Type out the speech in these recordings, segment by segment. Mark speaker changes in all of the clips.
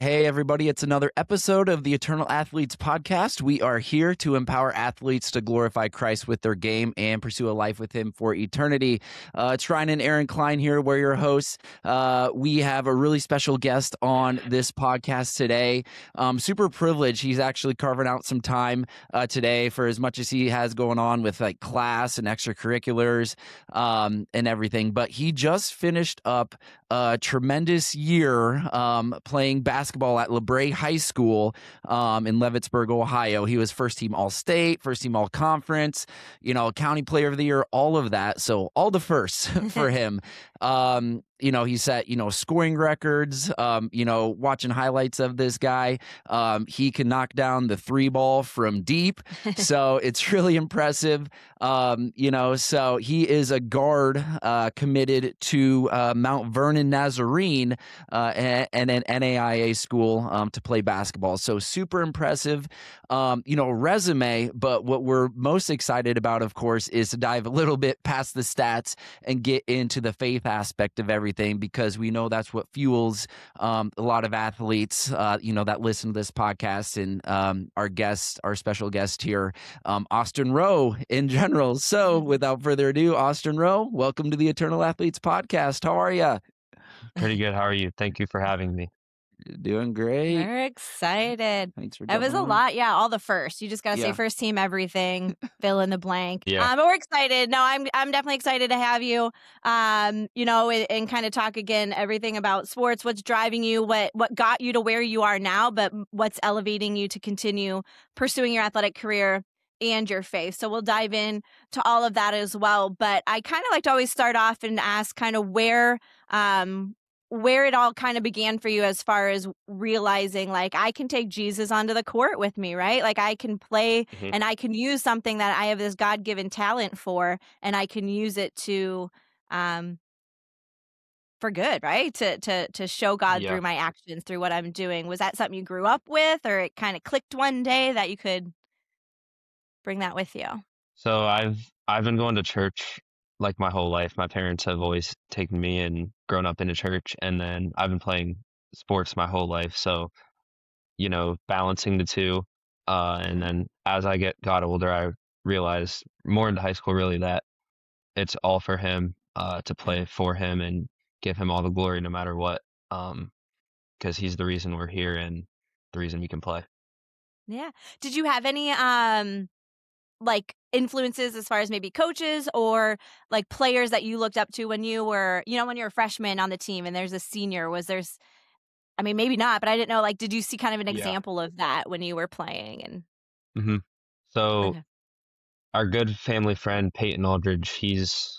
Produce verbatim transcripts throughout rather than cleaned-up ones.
Speaker 1: Hey, everybody, it's another episode of the Eternal Athletes Podcast. We are here to empower athletes to glorify Christ with their game and pursue a life with Him for eternity. Uh, it's Ryan and Aaron Klein here. We're your hosts. Uh, we have a really special guest on this podcast today. Um, super privileged. He's actually carving out some time uh, today for as much as he has going on with like class and extracurriculars um, and everything. But he just finished up a tremendous year um, playing basketball at LeBray High School um, in Leavittsburg, Ohio. He was first team All-State, first team All-Conference, you know, County Player of the Year, all of that. So all the firsts for him. Um, you know, he set, you know, scoring records, um, you know, watching highlights of this guy. Um, he can knock down the three ball from deep. So it's really impressive. Um, you know, so he is a guard uh, committed to uh, Mount Vernon Nazarene uh, and, and an N A I A school um, to play basketball. So super impressive, um, you know, resume. But what we're most excited about, of course, is to dive a little bit past the stats and get into the faith aspect of everything, because we know that's what fuels um, a lot of athletes, uh, you know, that listen to this podcast, and um, our guest, our special guest here, um, Austin Rowe in general. So without further ado, Austin Rowe, welcome to the Eternal Athletes Podcast. How are you?
Speaker 2: Pretty good. How are you? Thank you for having me.
Speaker 1: Doing great.
Speaker 3: We're excited.
Speaker 1: Thanks for
Speaker 3: It was
Speaker 1: jumping
Speaker 3: a
Speaker 1: on.
Speaker 3: lot. Yeah, all the first. You just got to
Speaker 1: Yeah.
Speaker 3: say first team everything, fill in the blank.
Speaker 2: Yeah.
Speaker 3: Um, but we're excited. No, I'm I'm definitely excited to have you. Um, you know, and, and kind of talk again everything about sports, what's driving you, what what got you to where you are now, but what's elevating you to continue pursuing your athletic career and your faith. So we'll dive in to all of that as well. But I kind of like to always start off and ask kind of where um where it all kind of began for you, as far as realizing like I can take Jesus onto the court with me, right? Like I can play
Speaker 2: Mhm.
Speaker 3: and I can use something that I have this God-given talent for, and I can use it to um for good, right? To to to show God
Speaker 2: Yeah.
Speaker 3: through my actions, through what I'm doing. Was that something you grew up with, or it kind of clicked one day that you could bring that with you?
Speaker 2: So I've I've been going to church like my whole life. My parents have always taken me and grown up in a church, and then I've been playing sports my whole life. So, you know, balancing the two. Uh, and then as I get got older, I realized more into high school really that it's all for him, uh, to play for him and give him all the glory no matter what. Um, because he's the reason we're here and the reason we can play.
Speaker 3: Yeah. Did you have any um like influences as far as maybe coaches or like players that you looked up to when you were, you know, when you're a freshman on the team and there's a senior? Was there's, I mean, maybe not, but I didn't know, like, did you see kind of an
Speaker 2: Yeah.
Speaker 3: example of that when you were playing? And
Speaker 2: hmm So
Speaker 3: Okay.
Speaker 2: our good family friend Peyton Aldridge, he's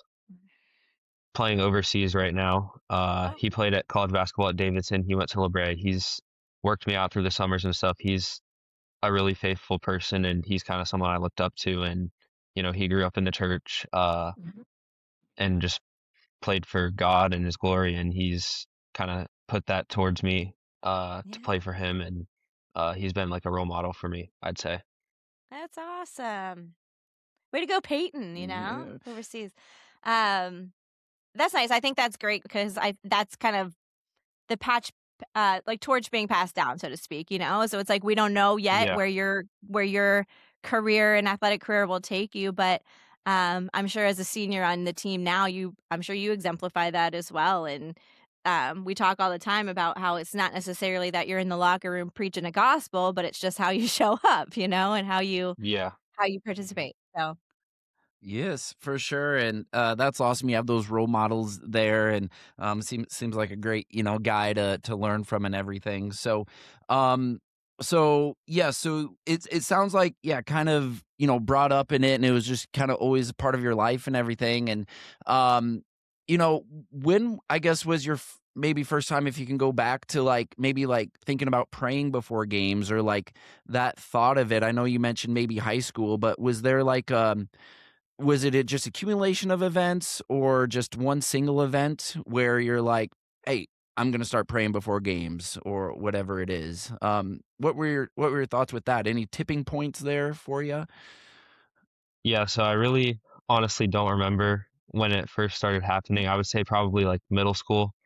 Speaker 2: playing overseas right now. Uh,
Speaker 3: Oh.
Speaker 2: he played at college basketball at Davidson. He went to LeBray. He's worked me out through the summers and stuff. He's a really faithful person, and he's kind of someone I looked up to. And you know, he grew up in the church, uh,
Speaker 3: Mhm.
Speaker 2: and just played for God and His glory. And he's kind of put that towards me uh, to
Speaker 3: Yeah.
Speaker 2: play for Him, and uh, he's been like a role model for me, I'd say.
Speaker 3: That's awesome. Way to go, Peyton, you know,
Speaker 1: Yeah.
Speaker 3: overseas. Um, that's nice. I think that's great because I that's kind of the patch uh like torch being passed down, so to speak, you know. So it's like we don't know yet
Speaker 2: Yeah.
Speaker 3: where your where your career and athletic career will take you, but um I'm sure as a senior on the team now, you I'm sure you exemplify that as well. And um we talk all the time about how it's not necessarily that you're in the locker room preaching a gospel, but it's just how you show up, you know, and how you
Speaker 2: Yeah.
Speaker 3: how you participate. So
Speaker 1: Yes, for sure, and uh, that's awesome. You have those role models there, and um, seems seems like a great, you know, guy to to learn from and everything. So, um, so yeah, so it it sounds like yeah, kind of you know brought up in it, and it was just kind of always a part of your life and everything. And um, you know, when I guess was your f- maybe first time, if you can go back to like maybe like thinking about praying before games or like that thought of it. I know you mentioned maybe high school, but was there like um was it a just accumulation of events or just one single event where you're like, "Hey, I'm gonna start praying before games," or whatever it is? Um, what were your what were your thoughts with that? Any tipping points there for you?
Speaker 2: Yeah. So I really honestly don't remember when it first started happening. I would say probably like middle school.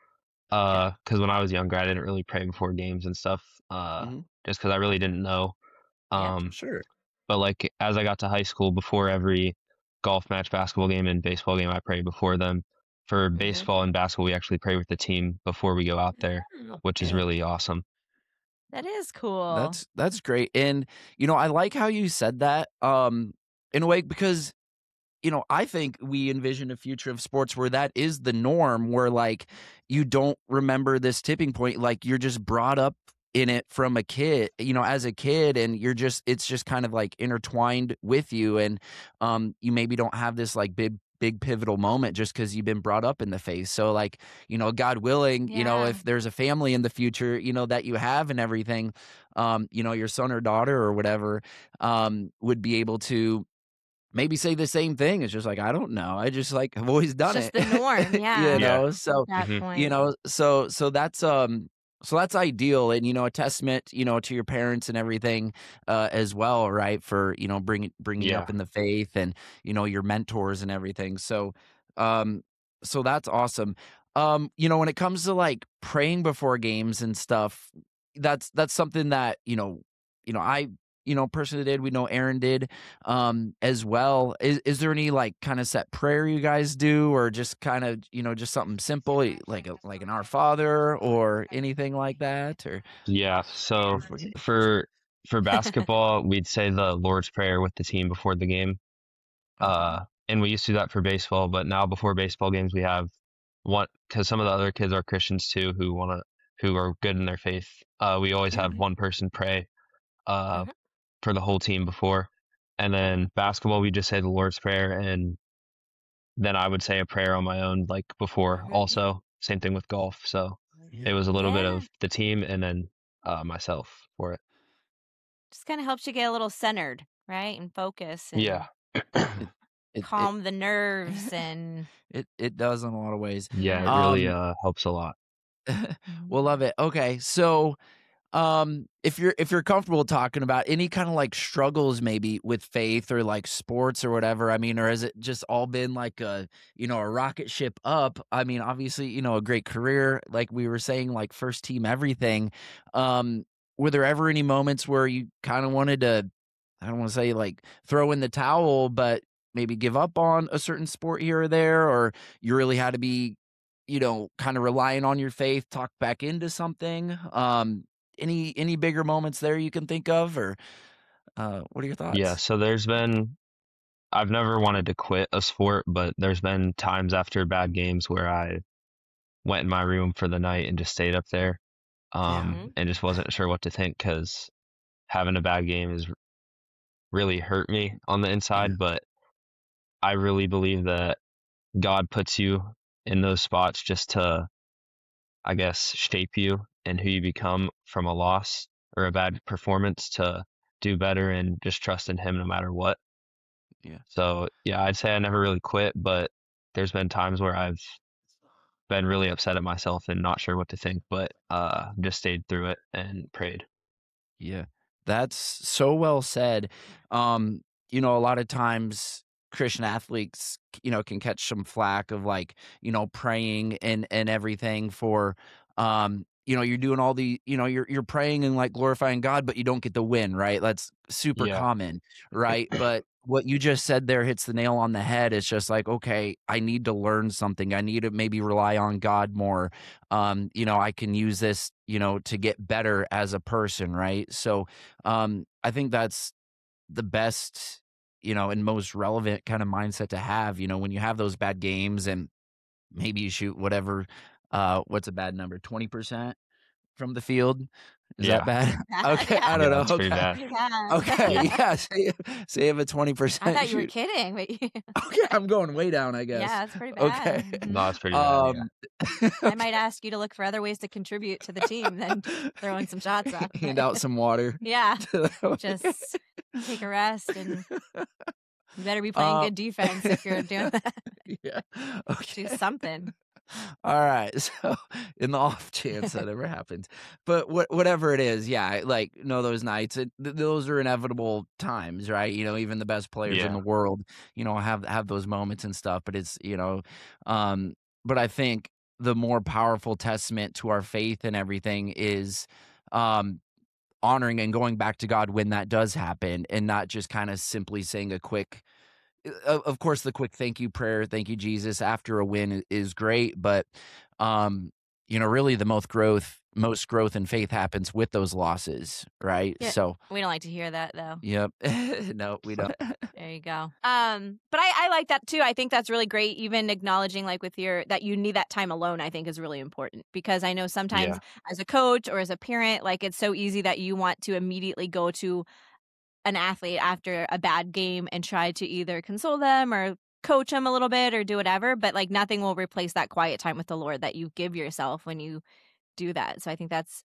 Speaker 2: Uh, because when I was younger, I didn't really pray before games and stuff. Uh,
Speaker 1: Hmm.
Speaker 2: just because I really didn't know.
Speaker 3: Yep.
Speaker 2: Um,
Speaker 1: Sure.
Speaker 2: but like as I got to high school, before every golf match, basketball game, and baseball game, I pray before them. For
Speaker 3: Mhm.
Speaker 2: baseball and basketball, we actually pray with the team before we go out there, which is
Speaker 1: Yeah.
Speaker 2: really awesome.
Speaker 3: That is cool.
Speaker 1: That's that's great. And you know, I like how you said that um in a way because you know, I think we envision a future of sports where that is the norm, where like you don't remember this tipping point, like you're just brought up in it from a kid, you know, as a kid, and you're just it's just kind of like intertwined with you, and um, you maybe don't have this like big big pivotal moment just because you've been brought up in the face. So like, you know, God willing, you know,
Speaker 3: Yeah.
Speaker 1: if there's a family in the future, you know, that you have and everything, um, you know, your son or daughter or whatever, um, would be able to maybe say the same thing. It's just like, I don't know. I just like have always
Speaker 3: It's
Speaker 1: done
Speaker 3: just
Speaker 1: it.
Speaker 3: the norm.
Speaker 1: You
Speaker 3: Yeah.
Speaker 2: Yeah.
Speaker 1: know,
Speaker 3: At
Speaker 1: so
Speaker 3: that
Speaker 2: hmm
Speaker 1: you
Speaker 3: point.
Speaker 1: know, so so that's um so that's ideal, and you know, a testament, you know, to your parents and everything uh as well, right? For, you know, bringing bringing you
Speaker 2: Yeah.
Speaker 1: up in the faith, and you know, your mentors and everything. So um so that's awesome. Um you know, when it comes to like praying before games and stuff, that's that's something that, you know, you know, I you know, personally did. We know Aaron did um as well. Is is there any like kind of set prayer you guys do, or just kind of, you know, just something simple y- like a like an Our Father or anything like that, or
Speaker 2: Yeah. So for for basketball, we'd say the Lord's Prayer with the team before the game.
Speaker 1: okay.
Speaker 2: Uh, and we used to do that for baseball, but now before baseball games, we have one because some of the other kids are Christians too who want to who are good in their faith. Uh, we always have
Speaker 3: Mhm.
Speaker 2: one person pray uh
Speaker 3: Mhm.
Speaker 2: for the whole team before, and then basketball we just say the Lord's Prayer, and then I would say a prayer on my own like before.
Speaker 3: Mhm.
Speaker 2: Also, same thing with golf. So
Speaker 1: Yeah.
Speaker 2: it was a little bit
Speaker 3: Yeah.
Speaker 2: of the team and then uh myself for it.
Speaker 3: Just kind of helps you get a little centered, right? And focus
Speaker 2: Yeah.
Speaker 3: and
Speaker 1: It it it
Speaker 3: calm the nerves and
Speaker 1: it, it does in a lot of ways.
Speaker 2: Yeah, it
Speaker 3: yeah.
Speaker 2: really
Speaker 1: Um
Speaker 2: uh helps a lot.
Speaker 3: Mhm.
Speaker 1: we'll love it. Okay. So um if you're if you're comfortable talking about any kind of like struggles maybe with faith or like sports or whatever, I mean, or has it just all been like a, you know, a rocket ship up? I mean, obviously, you know, a great career, like we were saying, like first team everything. Um were there ever any moments where you kind of wanted to, I don't want to say like throw in the towel, but maybe give up on a certain sport here or there, or you really had to be, you know, kind of relying on your faith, talk back into something? Um, any any bigger moments there you can think of, or uh, what are your
Speaker 2: Yeah,
Speaker 1: thoughts?
Speaker 2: so there's been I've never wanted to quit a sport, but there's been times after bad games where I went in my room for the night and just stayed up there,
Speaker 1: Yeah,
Speaker 2: um,
Speaker 3: Mhm.
Speaker 2: and just wasn't sure what to think because having a bad game has really hurt me on the
Speaker 1: yeah,
Speaker 2: inside. But I really believe that God puts you in those spots just to, I guess, shape you and who you become from a loss or a bad performance to do better and just trust in Him no matter what.
Speaker 1: yeah.
Speaker 2: So yeah, I'd say I never really quit, but there's been times where I've been really upset at myself and not sure what to think, but uh just stayed through it and prayed.
Speaker 1: Yeah, that's so well said. Um, you know, a lot of times Christian athletes, you know, can catch some flack of like, you know, praying and and everything for, um, you know, you're doing all the, you know, you're you're praying and like glorifying God, but you don't get the win, right? That's super
Speaker 2: Yeah.
Speaker 1: common, right? But what you just said there hits the nail on the head. It's just like, okay, I need to learn something. I need to maybe rely on God more. Um, you know, I can use this, you know, to get better as a person, right? So, um, I think that's the best, you know, and most relevant kind of mindset to have, you know, when you have those bad games and maybe you shoot whatever, uh, what's a bad number, twenty percent from the field. Is that
Speaker 2: Yeah.
Speaker 1: bad?
Speaker 3: Bad.
Speaker 1: Okay, I
Speaker 3: Yeah.
Speaker 1: don't
Speaker 2: Yeah,
Speaker 1: know.
Speaker 2: it's pretty
Speaker 1: Okay.
Speaker 2: bad.
Speaker 3: Pretty bad.
Speaker 1: Okay,
Speaker 2: Yeah.
Speaker 1: yeah, say say you have a twenty
Speaker 3: I
Speaker 1: percent
Speaker 3: thought you were
Speaker 1: shoot.
Speaker 3: kidding, but you-
Speaker 1: Okay, I'm going way down, I guess.
Speaker 3: yeah, it's pretty
Speaker 1: Okay.
Speaker 3: bad. Mhm.
Speaker 2: No, it's pretty bad, yeah.
Speaker 1: Um,
Speaker 3: I might ask you to look for other ways to contribute to the team than throwing some shots up.
Speaker 1: hand out some water.
Speaker 3: Yeah,
Speaker 1: to the-
Speaker 3: just take a rest, and you better be playing
Speaker 1: Uh,
Speaker 3: good defense if you're doing that.
Speaker 1: yeah.
Speaker 3: Do
Speaker 1: Okay.
Speaker 3: something.
Speaker 1: All right. So, in the off chance that ever happens, but what whatever it is, yeah, like know those nights. It, th- those are inevitable times, right? You know, even the best players in
Speaker 2: Yeah.
Speaker 1: the world, you know, have have those moments and stuff. But it's, you know, um, but I think the more powerful testament to our faith and everything is um, honoring and going back to God when that does happen, and not just kind of simply saying a quick, of of course, the quick thank you prayer, thank you, Jesus, after a win i- is great. But, um, you know, really the most growth, most growth in faith happens with those losses, right?
Speaker 3: Yeah.
Speaker 1: So,
Speaker 3: We don't like to hear that though.
Speaker 1: yep. No, we don't.
Speaker 3: There you go. Um, but I, I like that too. I think that's really great. Even acknowledging like with your that you need that time alone, I think is really important, because I know sometimes
Speaker 2: Yeah.
Speaker 3: as a coach or as a parent, like it's so easy that you want to immediately go to an athlete after a bad game and try to either console them or coach them a little bit or do whatever. But like nothing will replace that quiet time with the Lord that you give yourself when you do that. So I think that's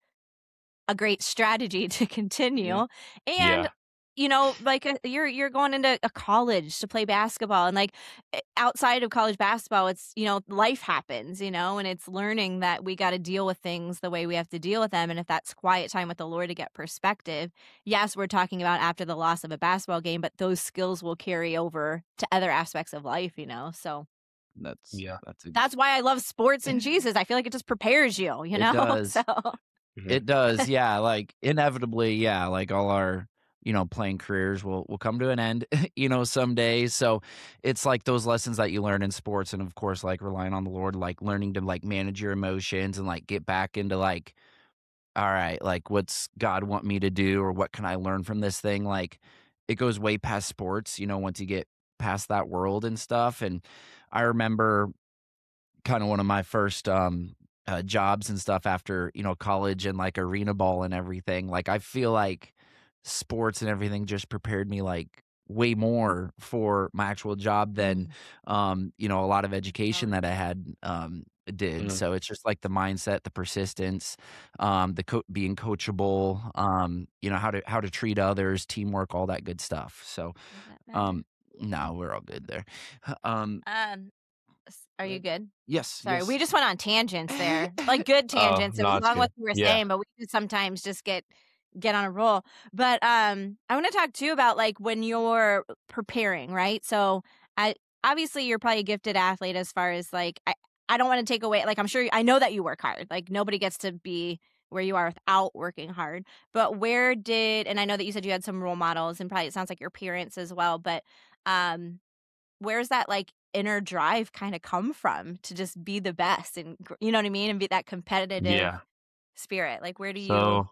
Speaker 3: a great strategy to continue.
Speaker 1: Yeah.
Speaker 3: And
Speaker 2: Yeah.
Speaker 3: you know, like uh, you're you're going into a college to play basketball, and like eh, outside of college basketball, it's, you know, life happens, you know, and it's learning that we got to deal with things the way we have to deal with them. And if that's quiet time with the Lord to get perspective, yes, we're talking about after the loss of a basketball game, but those skills will carry over to other aspects of life, you know. So
Speaker 1: That's
Speaker 2: Yeah.
Speaker 1: that's a,
Speaker 3: that's why I love sports and Jesus. I feel like it just prepares you, you
Speaker 1: It
Speaker 3: know.
Speaker 1: does.
Speaker 3: So
Speaker 2: Mhm.
Speaker 1: It does, yeah. Like inevitably, yeah. Like all our, you know, playing careers will will come to an end, you know, someday. So it's like those lessons that you learn in sports, and of course, like relying on the Lord, like learning to like manage your emotions and like get back into like, all right, like what's God want me to do, or what can I learn from this thing? Like it goes way past sports, you know, once you get past that world and stuff. And I remember kind of one of my first um uh, jobs and stuff after, you know, college and like arena ball and everything. Like I feel like sports and everything just prepared me like way more for my actual job than um you know, a lot of education that I had um did.
Speaker 2: Mhm.
Speaker 1: So it's just like the mindset, the persistence, um the co- being coachable, um you know, how to how to treat others, teamwork, all that good stuff. So
Speaker 3: Is that better?
Speaker 1: um no, we're all good there. um
Speaker 3: Um, s- are you good?
Speaker 1: yes,
Speaker 3: Sorry, we
Speaker 1: yes.
Speaker 3: just went on tangents there, like good
Speaker 2: Oh,
Speaker 3: tangents. It
Speaker 2: no,
Speaker 3: was
Speaker 2: it's
Speaker 3: along what
Speaker 2: good.
Speaker 3: you were
Speaker 2: Yeah.
Speaker 3: saying, but we could sometimes just get get on a roll. But um, I want to talk too about like when you're preparing, right? So, I obviously you're probably a gifted athlete as far as like I I don't want to take away, like I'm sure I know that you work hard. Like nobody gets to be where you are without working hard. But where did, and I know that you said you had some role models, and probably it sounds like your parents as well, but um where's that like inner drive kind of come from to just be the best, and gr- you know what I mean, and be that competitive
Speaker 2: Yeah.
Speaker 3: spirit? Like where do you
Speaker 2: So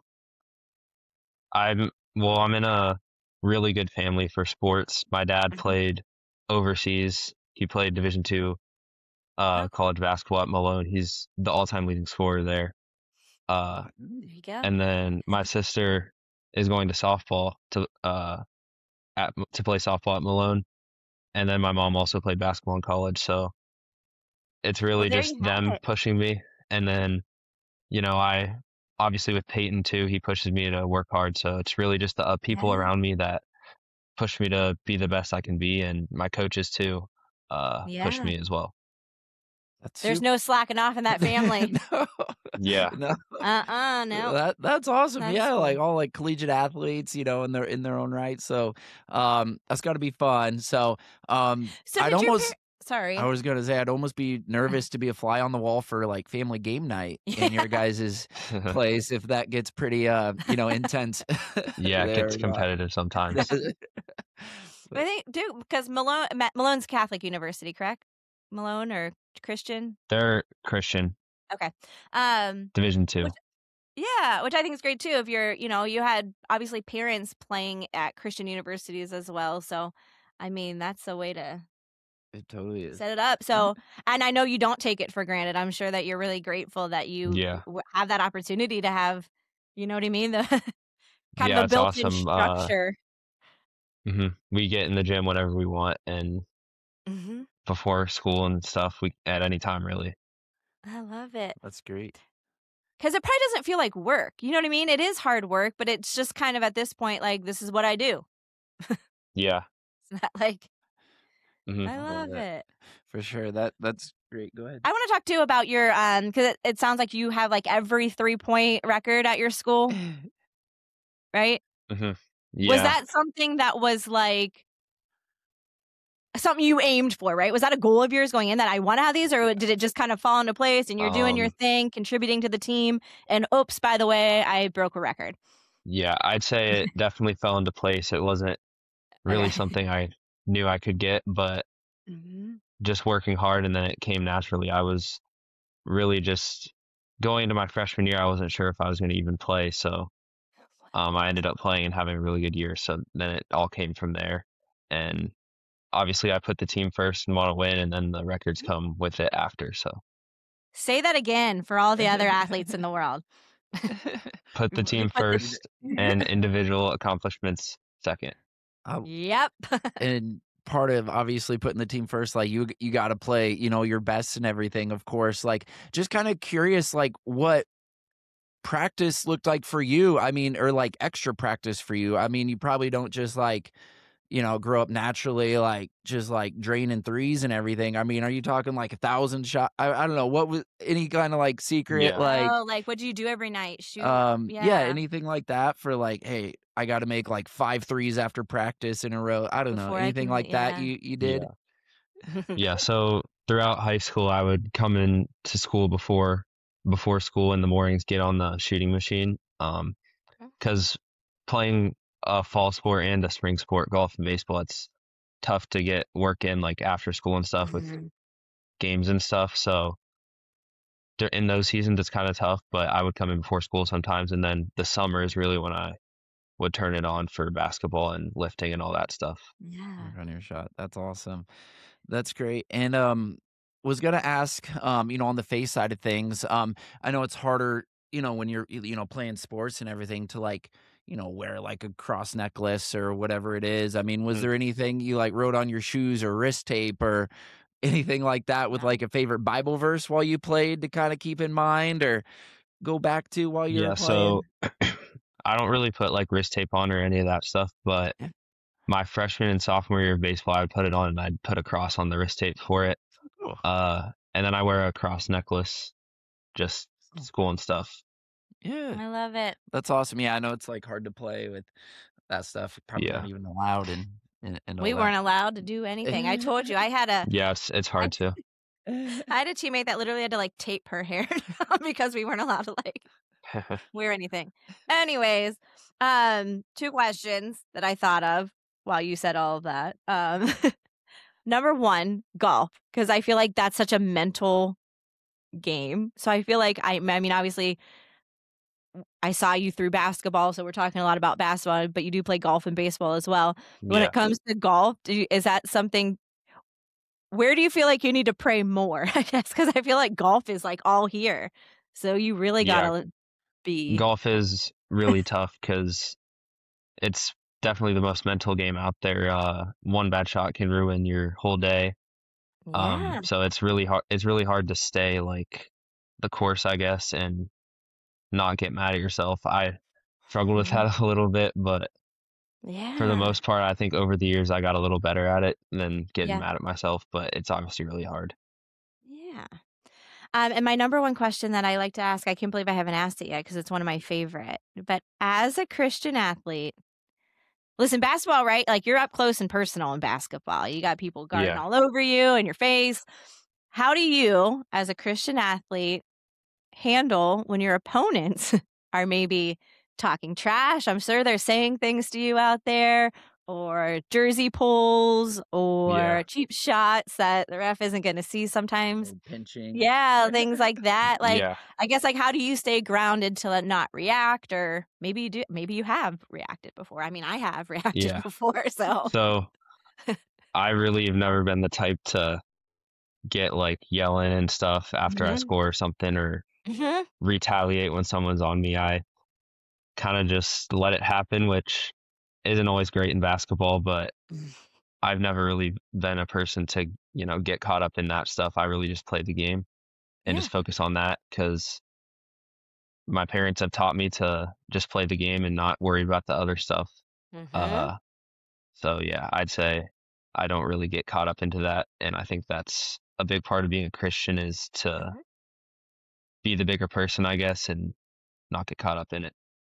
Speaker 2: I'm well, I'm in a really good family for sports. My dad
Speaker 3: Mhm.
Speaker 2: played overseas. He played Division two uh
Speaker 3: Oh,
Speaker 2: college basketball at Malone. He's the all-time leading scorer there. Uh
Speaker 3: there you go.
Speaker 2: and then my sister is going to softball to uh at to play softball at Malone. And then my mom also played basketball in college, so it's
Speaker 3: Well,
Speaker 2: really
Speaker 3: there
Speaker 2: just
Speaker 3: you have
Speaker 2: them
Speaker 3: it.
Speaker 2: pushing me. And then, you know, I obviously with Peyton too, he pushes me to work hard. So it's really just the uh, people
Speaker 3: Yeah.
Speaker 2: around me that push me to be the best I can be, and my coaches too uh push
Speaker 3: Yeah.
Speaker 2: me as well.
Speaker 1: That's
Speaker 3: There's
Speaker 1: super.
Speaker 3: no slacking off in that family.
Speaker 1: No.
Speaker 2: Yeah.
Speaker 1: No.
Speaker 3: Uh-uh, no.
Speaker 1: That that's awesome.
Speaker 3: That is
Speaker 1: Yeah, like
Speaker 3: cool.
Speaker 1: all like collegiate athletes, you know, in their in their own right. So, um, that's got to be fun. So, um,
Speaker 3: So
Speaker 1: I'd
Speaker 3: did your
Speaker 1: almost,
Speaker 3: parents? Sorry.
Speaker 1: I was gonna say, I'd almost be nervous to be a fly on the wall for like family game night in your
Speaker 3: Yeah.
Speaker 1: guys' place if that gets pretty, uh, you know, intense
Speaker 2: Yeah, it
Speaker 1: there
Speaker 2: gets
Speaker 1: or not.
Speaker 2: competitive sometimes.
Speaker 3: I think do because Malone Ma- Malone's Catholic University, correct? Malone or Christian?
Speaker 2: They're Christian,
Speaker 3: Okay. Um,
Speaker 2: Division two.
Speaker 3: which Yeah, which I think is great too. If you're, you know, you had obviously parents playing at Christian universities as well. So, I mean, that's a way to
Speaker 1: It totally is.
Speaker 3: set it up. So, and I know you don't take it for granted. I'm sure that you're really grateful that you
Speaker 2: Yeah.
Speaker 3: w- have that opportunity to have, you know what I mean? The kind of
Speaker 2: Yeah,
Speaker 3: a
Speaker 2: it's
Speaker 3: built-in
Speaker 2: awesome. Uh
Speaker 3: structure.
Speaker 2: mhm. We get in the gym whenever we want, and
Speaker 3: Hmm.
Speaker 2: before school and stuff, we at any time really.
Speaker 3: I love it.
Speaker 1: That's great.
Speaker 3: Because it probably doesn't feel like work. You know what I mean? It is hard work, but it's just kind of at this point, like, this is what I do.
Speaker 2: Yeah.
Speaker 3: It's not like,
Speaker 2: Mhm.
Speaker 3: I
Speaker 1: I love
Speaker 3: love
Speaker 1: it
Speaker 3: it.
Speaker 1: for sure. That that's great. Go ahead.
Speaker 3: I want to talk too about your um because it, it sounds like you have like every three point record at your school, right?
Speaker 2: Mhm.
Speaker 3: Was
Speaker 2: Yeah.
Speaker 3: that something that was like something you aimed for, right? Was that a goal of yours going in that I want to have these, or did it just kind of fall into place and you're doing your
Speaker 2: Um,
Speaker 3: thing, contributing to the team? And oops, by the way, I broke a record.
Speaker 2: yeah, I'd say it definitely fell into place. It wasn't really
Speaker 3: Okay.
Speaker 2: something I knew I could get, but
Speaker 3: hmm
Speaker 2: just working hard and then it came naturally. I was really just going into my freshman year, I wasn't sure if I was going to even play. So um, I ended up playing and having a really good year. So then it all came from there. And obviously, I put the team first and want to win, and then the records come with it after. So
Speaker 3: Say that again for all the other athletes in the world.
Speaker 2: put the
Speaker 3: You
Speaker 2: team
Speaker 3: put the-
Speaker 2: first and individual accomplishments second.
Speaker 1: Uh,
Speaker 3: Yep.
Speaker 1: and part of obviously putting the team first, like you you got to play, you know, your best and everything, of course. Like, just kind of curious, like what practice looked like for you. I mean, or like extra practice for you. I mean, you probably don't just like, you know, grow up naturally, like just like draining threes and everything. I mean, are you talking like a thousand shot? I, I don't know. What was any kind of like secret,
Speaker 2: Yeah.
Speaker 1: like,
Speaker 3: oh, like what do you do every night? Shoot.
Speaker 1: um, yeah.
Speaker 3: yeah.
Speaker 1: anything like that for like, hey, I got to make like five threes after practice in a row. I don't know.
Speaker 3: Before I
Speaker 1: Anything
Speaker 3: can-
Speaker 1: like that
Speaker 3: yeah.
Speaker 1: you, you did?
Speaker 2: Yeah. Yeah. So throughout high school, I would come in to school before before school in the mornings, get on the shooting machine. Um, because playing a fall sport and a spring sport, golf and baseball, it's tough to get work in like after school and stuff with
Speaker 3: Mhm.
Speaker 2: games and stuff. So dur- in those seasons, it's kind of tough, but I would come in before school sometimes. And then the summer is really when I would turn it on for basketball and lifting and all that stuff.
Speaker 3: Yeah.
Speaker 1: Work on your shot. That's awesome. That's great. And um was gonna ask, um, you know, on the face side of things, um, I know it's harder, you know, when you're you know, playing sports and everything to like, you know, wear like a cross necklace or whatever it is. I mean, was
Speaker 2: Mhm.
Speaker 1: there anything you like wrote on your shoes or wrist tape or anything like that with
Speaker 3: No.
Speaker 1: like a favorite Bible verse while you played to kind of keep in mind or go back to while you
Speaker 2: Yeah,
Speaker 1: were playing?
Speaker 2: so I don't really put like wrist tape on or any of that stuff, but
Speaker 1: Yeah.
Speaker 2: my freshman and sophomore year of baseball, I would put it on and I'd put a cross on the wrist tape for it.
Speaker 1: Cool.
Speaker 2: Uh, and then I wear a cross necklace, just
Speaker 1: Oh.
Speaker 2: school and stuff.
Speaker 1: Yeah.
Speaker 3: I love it.
Speaker 1: That's awesome. Yeah, I know it's like hard to play with that stuff. Probably
Speaker 2: Yeah.
Speaker 1: not even allowed and and, and all
Speaker 3: We
Speaker 1: that.
Speaker 3: weren't allowed to do anything. I told you I had a
Speaker 2: Yes, it's hard to.
Speaker 3: I had a teammate that literally had to like tape her hair down because we weren't allowed to like wear anything. Anyways, um, two questions that I thought of while you said all of that. Um, number one, golf, because I feel like that's such a mental game. So I feel like I, I mean, obviously, I saw you through basketball, so we're talking a lot about basketball, but you do play golf and baseball as well. When
Speaker 2: Yeah.
Speaker 3: it comes to golf, do you, is that something? Where do you feel like you need to pray more? I guess because I feel like golf is like all here, so you really
Speaker 2: Yeah.
Speaker 3: gotta be.
Speaker 2: Golf is really tough because it's definitely the most mental game out there. Uh, one bad shot can ruin your whole day. Um,
Speaker 3: Yeah.
Speaker 2: so it's really hard. It's really hard to stay like the course, I guess, and not get mad at yourself. I struggled with that a little bit, but
Speaker 3: Yeah.
Speaker 2: for the most part, I think over the years I got a little better at it than getting
Speaker 3: Yeah.
Speaker 2: mad at myself. But it's obviously really hard.
Speaker 3: Yeah. Um, and my number one question that I like to ask, I can't believe I haven't asked it yet because it's one of my favorite. But as a Christian athlete, listen, basketball, right? Like you're up close and personal in basketball. You got people guarding
Speaker 2: Yeah.
Speaker 3: all over you and your face. How do you, as a Christian athlete, handle when your opponents are maybe talking trash? I'm sure they're saying things to you out there, or jersey pulls, or
Speaker 2: Yeah.
Speaker 3: cheap shots that the ref isn't going to see sometimes.
Speaker 1: Or pinching.
Speaker 3: Yeah, things like that. Like,
Speaker 2: Yeah.
Speaker 3: I guess, like, how do you stay grounded to not react? Or maybe you do. Maybe you have reacted before. I mean, I have reacted
Speaker 2: Yeah.
Speaker 3: before. So,
Speaker 2: So I really have never been the type to get like yelling and stuff after I
Speaker 3: Mhm.
Speaker 2: score or something or
Speaker 3: Mhm.
Speaker 2: retaliate when someone's on me. I kind of just let it happen, which isn't always great in basketball, but I've never really been a person to, you know, get caught up in that stuff. I really just play the game and
Speaker 3: Yeah.
Speaker 2: just focus on that because my parents have taught me to just play the game and not worry about the other stuff.
Speaker 3: Mhm.
Speaker 2: Uh, so yeah, I'd say I don't really get caught up into that. And I think that's a big part of being a Christian is to
Speaker 3: Mhm.
Speaker 2: be the bigger person, I guess, and not get caught up in it.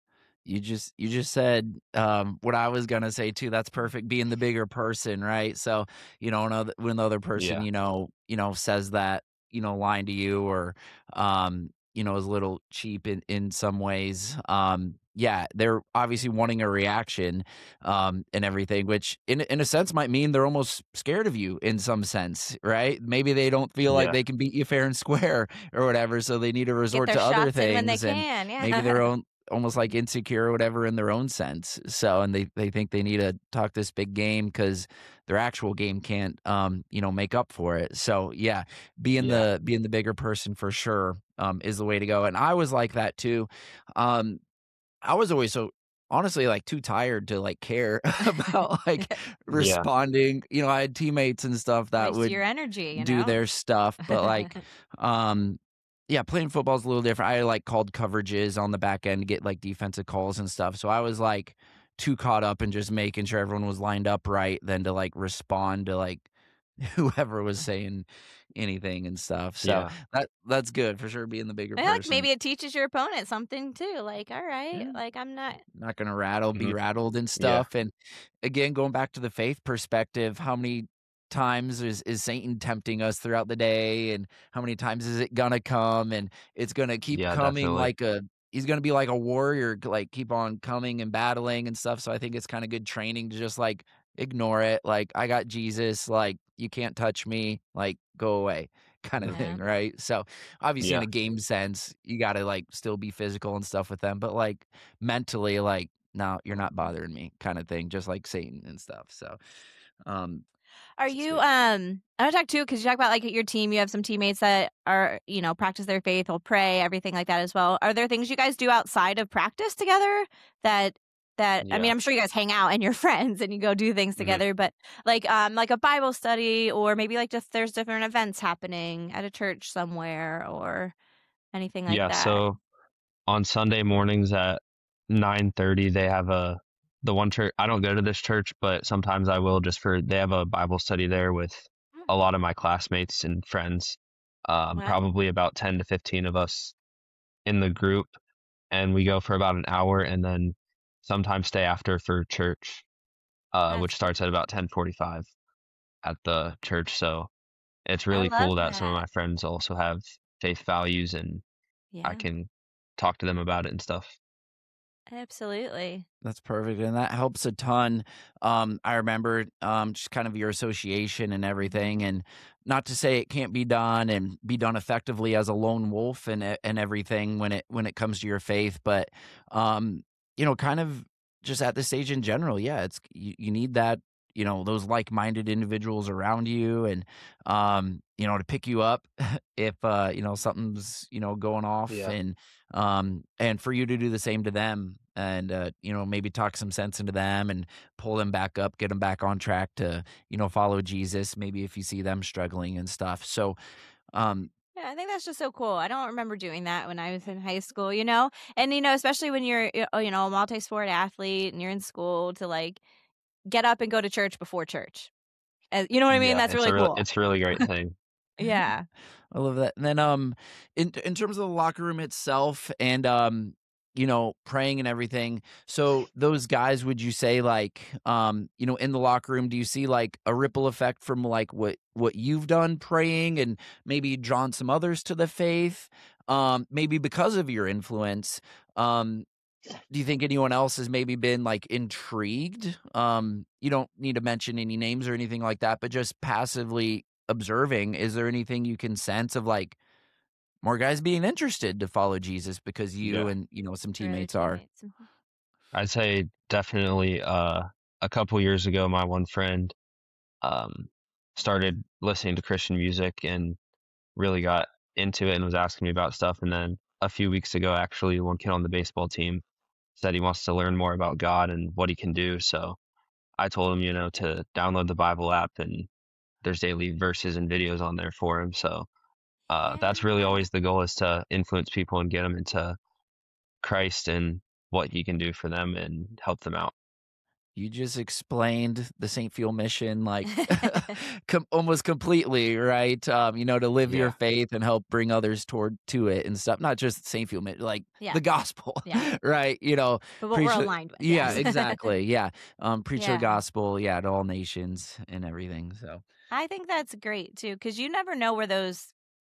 Speaker 1: You just you just said um, what I was gonna say too. That's perfect. Being the bigger person, right? So you know, another, when the other person,
Speaker 2: Yeah.
Speaker 1: you know, you know, says that, you know, line to you, or um, you know, is a little cheap in in some ways. Um, yeah, they're obviously wanting a reaction, um, and everything, which in in a sense might mean they're almost scared of you in some sense, right? Maybe they don't feel like
Speaker 2: Yeah.
Speaker 1: they can beat you fair and square or whatever, so they need to
Speaker 3: Get
Speaker 1: resort
Speaker 3: their
Speaker 1: to other
Speaker 3: shots in when they
Speaker 1: things, and
Speaker 3: can.
Speaker 1: maybe their
Speaker 3: Yeah.
Speaker 1: own, almost like insecure or whatever in their own sense. So, and they they think they need to talk this big game because their actual game can't, um, you know, make up for it. So yeah, being
Speaker 2: Yeah.
Speaker 1: the being the bigger person for sure, um, is the way to go. And I was like that too. Um, I was always so honestly like too tired to like care about like
Speaker 2: Yeah.
Speaker 1: responding. You know, I had teammates and stuff that
Speaker 3: Waste
Speaker 1: would
Speaker 3: your energy, you
Speaker 1: do
Speaker 3: know?
Speaker 1: their stuff, but like, um, yeah, playing football is a little different. I like called coverages on the back end to get like defensive calls and stuff. So I was like too caught up in just making sure everyone was lined up right than to like respond to like whoever was saying anything and stuff. So
Speaker 2: Yeah.
Speaker 1: that that's good for sure, being the bigger
Speaker 3: I feel like
Speaker 1: person.
Speaker 3: maybe it teaches your opponent something too. Like, all right,
Speaker 1: Yeah.
Speaker 3: like I'm not.
Speaker 1: Not gonna rattle, be
Speaker 2: Mhm.
Speaker 1: rattled and
Speaker 2: Yeah.
Speaker 1: stuff. And again, going back to the faith perspective, how many times is is Satan tempting us throughout the day, and how many times is it gonna come, and it's gonna keep
Speaker 2: Yeah,
Speaker 1: coming
Speaker 2: definitely.
Speaker 1: like a he's gonna be like a warrior, g- like keep on coming and battling and stuff. So I think it's kind of good training to just like ignore it. Like, I got Jesus, like you can't touch me, like go away kind of
Speaker 3: Yeah.
Speaker 1: thing, right? So obviously in
Speaker 2: Yeah.
Speaker 1: a game sense, you gotta like still be physical and stuff with them, but like mentally, like, no, you're not bothering me kind of thing, just like Satan and stuff. So, um,
Speaker 3: Are
Speaker 1: so
Speaker 3: you
Speaker 1: sweet.
Speaker 3: um I want to talk too because you talk about like your team, you have some teammates that are, you know, practice their faith, will pray, everything like that as well. Are there things you guys do outside of practice together that that I mean,
Speaker 2: Yeah.
Speaker 3: I'm sure you guys hang out and you're friends and you go do things
Speaker 2: Mhm.
Speaker 3: together, but like um like a Bible study or maybe like just there's different events happening at a church somewhere or anything like
Speaker 2: Yeah.
Speaker 3: that.
Speaker 2: So on Sunday mornings at nine thirty, they have a the one church. I don't go to this church, but sometimes I will just for they have a Bible study there with
Speaker 3: Mm.
Speaker 2: a lot of my classmates and friends. Um,
Speaker 3: Wow.
Speaker 2: probably about ten to fifteen of us in the group, and we go for about an hour, and then sometimes stay after for church, uh,
Speaker 3: That's
Speaker 2: which starts at about ten forty-five at the church. So it's
Speaker 3: I
Speaker 2: really
Speaker 3: love
Speaker 2: cool that some of
Speaker 3: that.
Speaker 2: my friends also have faith values, and I
Speaker 3: Yeah,
Speaker 2: can talk to them about it and stuff.
Speaker 3: absolutely.
Speaker 1: That's perfect, and that helps a ton. Um, I remember, um, just kind of your association and everything, and not to say it can't be done and be done effectively as a lone wolf and e- and everything when it when it comes to your faith, but um, you know, kind of just at this stage in general, yeah, it's you, you need that, you know, those like-minded individuals around you, and um, you know, to pick you up if uh, you know, something's, you know, going off,
Speaker 2: Yeah.
Speaker 1: and um, and for you to do the same to them, and uh, you know, maybe talk some sense into them and pull them back up, get them back on track to, you know, follow Jesus, maybe if you see them struggling and stuff. So um
Speaker 3: Yeah, I think that's just so cool. I don't remember doing that when I was in high school, you know? And, you know, especially when you're, y- oh, you know, a multi sport athlete and you're in school to like get up and go to church before church. Uh, You know what I mean?
Speaker 2: Yeah,
Speaker 3: That's
Speaker 2: it's a
Speaker 3: really
Speaker 2: real
Speaker 3: cool.
Speaker 2: it's a really great thing.
Speaker 3: Yeah.
Speaker 1: I love that. And then um in in terms of the locker room itself, and um you know, praying and everything. So those guys, would you say like, um you know, in the locker room, do you see like a ripple effect from like what what you've done praying, and maybe drawn some others to the faith? Um maybe because of your influence. Um do you think anyone else has maybe been like intrigued? Um, you don't need to mention any names or anything like that, but just passively observing, is there anything you can sense of like more guys being interested to follow Jesus because you
Speaker 2: Yeah.
Speaker 1: and, you know, some
Speaker 3: Your other
Speaker 1: teammates are?
Speaker 3: teammates. Mhm.
Speaker 2: I'd say definitely uh a couple years ago my one friend um started listening to Christian music and really got into it and was asking me about stuff, and then a few weeks ago actually one kid on the baseball team said he wants to learn more about God and what he can do. So I told him, you know, to download the Bible app, and there's daily verses and videos on there for him. So uh, that's really
Speaker 3: Yeah.
Speaker 2: always the goal, is to influence people and get them into Christ and what he can do for them and help them out.
Speaker 1: You just explained the Saint Fuel mission like com- almost completely, right? Um, you know, to live your
Speaker 2: Yeah.
Speaker 1: faith and help bring others toward to it and stuff. Not just Saint Fuel, mi- like
Speaker 3: Yeah.
Speaker 1: the gospel,
Speaker 3: Yeah.
Speaker 1: right? You know,
Speaker 3: But what
Speaker 1: preach
Speaker 3: we're
Speaker 1: the-
Speaker 3: aligned with.
Speaker 1: yeah,
Speaker 3: yes.
Speaker 1: exactly, yeah. Um, preach
Speaker 3: Yeah.
Speaker 1: the gospel, yeah, to all nations and everything. So
Speaker 3: I think that's great too, because you never know where those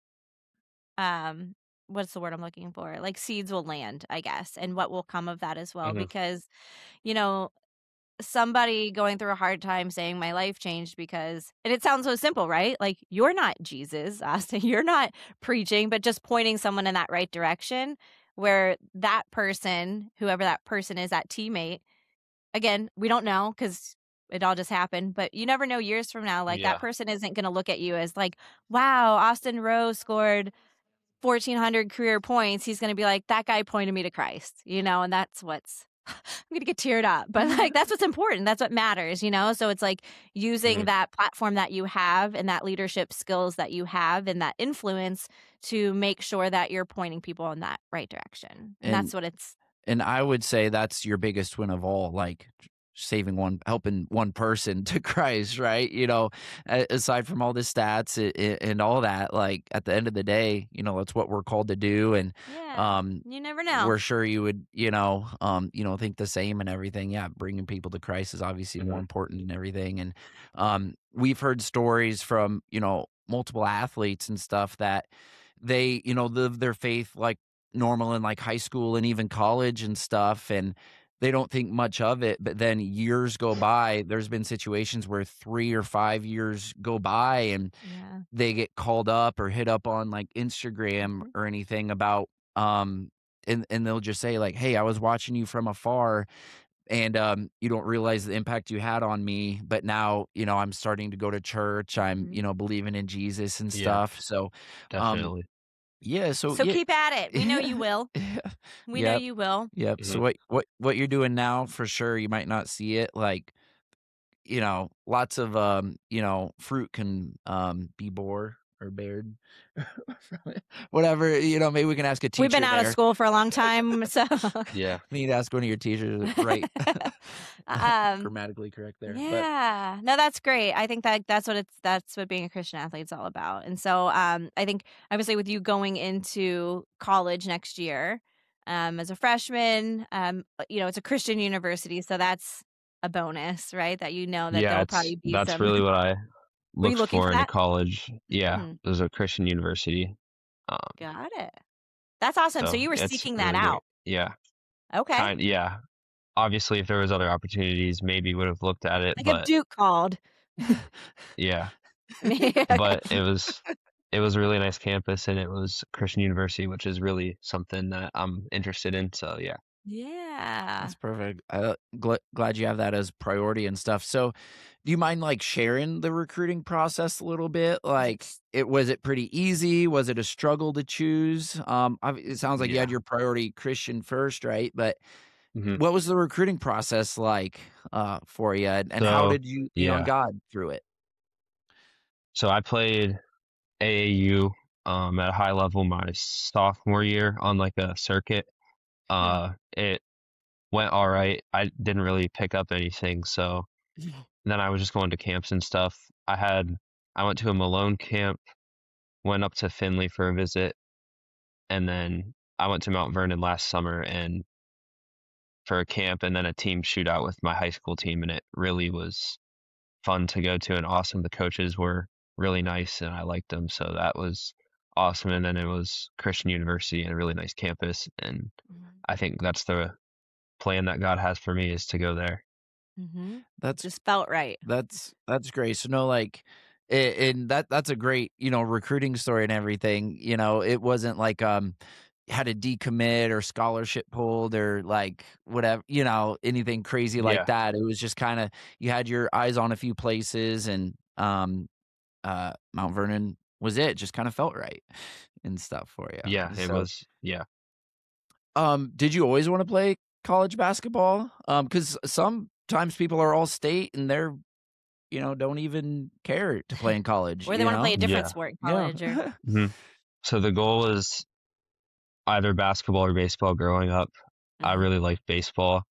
Speaker 3: um what's the word I'm looking for? Like seeds will land, I guess, and what will come of that as well.
Speaker 2: Mhm.
Speaker 3: Because, you know, somebody going through a hard time saying my life changed because, and it sounds so simple, right? Like you're not Jesus, Austin, you're not preaching, but just pointing someone in that right direction where that person, whoever that person is, that teammate, again, we don't know because it all just happened, but you never know years from now, like
Speaker 2: Yeah.
Speaker 3: that person isn't going to look at you as like, wow, Austin Rose scored fourteen hundred career points. He's going to be like, that guy pointed me to Christ, you know, and that's what's, I'm going to get teared up, but like, that's what's important. That's what matters, you know? So it's like using
Speaker 2: Mhm.
Speaker 3: that platform that you have and that leadership skills that you have and that influence to make sure that you're pointing people in that right direction. And,
Speaker 1: And-
Speaker 3: that's what it's,
Speaker 1: and I would say that's your biggest win of all, like saving one, helping one person to Christ, right? You know, a- aside from all the stats i- i- and all that, like at the end of the day, you know, that's what we're called to do. And
Speaker 3: yeah,
Speaker 1: um,
Speaker 3: you never know.
Speaker 1: we're sure you would, you know, um, you know, think the same and everything. Yeah, bringing people to Christ is obviously more
Speaker 2: Mhm.
Speaker 1: important than everything. And um, we've heard stories from, you know, multiple athletes and stuff that they, you know, live their faith like normal in like high school and even college and stuff, and they don't think much of it. But then years go by. There's been situations where three or five years go by, and
Speaker 3: Yeah.
Speaker 1: they get called up or hit up on like Instagram
Speaker 3: Mhm.
Speaker 1: or anything about um and and they'll just say like, hey, I was watching you from afar, and um you don't realize the impact you had on me, but now, you know, I'm starting to go to church, I'm
Speaker 3: Mhm.
Speaker 1: you know, believing in Jesus and
Speaker 2: Yeah.
Speaker 1: stuff. So um
Speaker 2: Definitely.
Speaker 1: yeah, so
Speaker 3: So
Speaker 1: yeah,
Speaker 3: keep at it. We know you will. We know
Speaker 1: Yep.
Speaker 3: you will.
Speaker 1: Yep. So
Speaker 2: Mhm.
Speaker 1: what what what you're doing now, for sure, you might not see it, like, you know, lots of um, you know, fruit can um be bore or bared. Whatever, you know, maybe we can ask a teacher.
Speaker 3: We've been out
Speaker 1: there.
Speaker 3: of school for a long time, so
Speaker 2: Yeah.
Speaker 1: We need to ask one of your teachers, right?
Speaker 3: um,
Speaker 1: Grammatically correct there. But
Speaker 3: yeah, no, that's great. I think that that's what it's that's what being a Christian athlete is all about. And so, um, I think obviously with you going into college next year, um, as a freshman, um, you know, it's a Christian university, so that's a bonus, right? That you know that
Speaker 2: Yeah,
Speaker 3: there'll
Speaker 2: it's
Speaker 3: probably be
Speaker 2: that's
Speaker 3: some.
Speaker 2: really what I
Speaker 3: Were you
Speaker 2: looked
Speaker 3: looking
Speaker 2: for
Speaker 3: for
Speaker 2: in a
Speaker 3: that?
Speaker 2: college. Yeah,
Speaker 3: Mm.
Speaker 2: it was a Christian university. Um,
Speaker 3: Got it. That's awesome. So,
Speaker 2: so
Speaker 3: you were
Speaker 2: it's
Speaker 3: seeking that
Speaker 2: really great.
Speaker 3: out.
Speaker 2: Yeah,
Speaker 3: Okay.
Speaker 2: kind yeah. Obviously, if there was other opportunities, maybe would have looked at it,
Speaker 3: Like if
Speaker 2: but
Speaker 3: Duke called.
Speaker 2: yeah,
Speaker 3: Yeah.
Speaker 2: but it was it was a really nice campus, and it was Christian university, which is really something that I'm interested in. So yeah.
Speaker 3: Yeah.
Speaker 1: that's perfect. I gl- glad you have that as priority and stuff. So, do you mind like sharing the recruiting process a little bit? Like, it was it pretty easy? Was it a struggle to choose? Um, ob- it sounds like you had
Speaker 2: Yeah.
Speaker 1: your priority Christian first, right? But
Speaker 2: Mhm.
Speaker 1: what was the recruiting process like uh, for you, and, and how
Speaker 2: So
Speaker 1: did you lean on
Speaker 2: yeah,
Speaker 1: God through it?
Speaker 2: so I played A A U um at a high level my sophomore year on like a circuit. Uh, it went all right. I didn't really pick up anything, so then I was just going to camps and stuff. I had I went to a Malone camp, went up to Finley for a visit, and then I went to Mount Vernon last summer and for a camp and then a team shootout with my high school team, and it really was fun to go to and awesome. The coaches were really nice and I liked them, so that was awesome. And then it was Christian University and a really nice campus, and I think that's the plan that God has for me is to go there.
Speaker 3: Mm-hmm.
Speaker 1: That's
Speaker 3: Just felt right.
Speaker 1: That's that's great. So no, like, a- and that that's a great, you know, recruiting story and everything. You know, it wasn't like um had a decommit or scholarship pulled or like whatever, you know, anything crazy like
Speaker 2: Yeah.
Speaker 1: that. It was just kind of you had your eyes on a few places, and um uh Mount Vernon was it. Just kind of felt right and stuff for you.
Speaker 2: Yeah, it
Speaker 1: So,
Speaker 2: was. Yeah.
Speaker 1: um, did you always want to play college basketball? Um, because sometimes people are all state and they're, you know, don't even care to play in college.
Speaker 3: Or they
Speaker 1: you
Speaker 3: want to
Speaker 1: know?
Speaker 3: play a different
Speaker 2: Yeah.
Speaker 3: sport in
Speaker 1: Yeah.
Speaker 3: college. Or
Speaker 2: hmm So the goal is either basketball or baseball growing up. I
Speaker 3: Mhm.
Speaker 2: really liked baseball.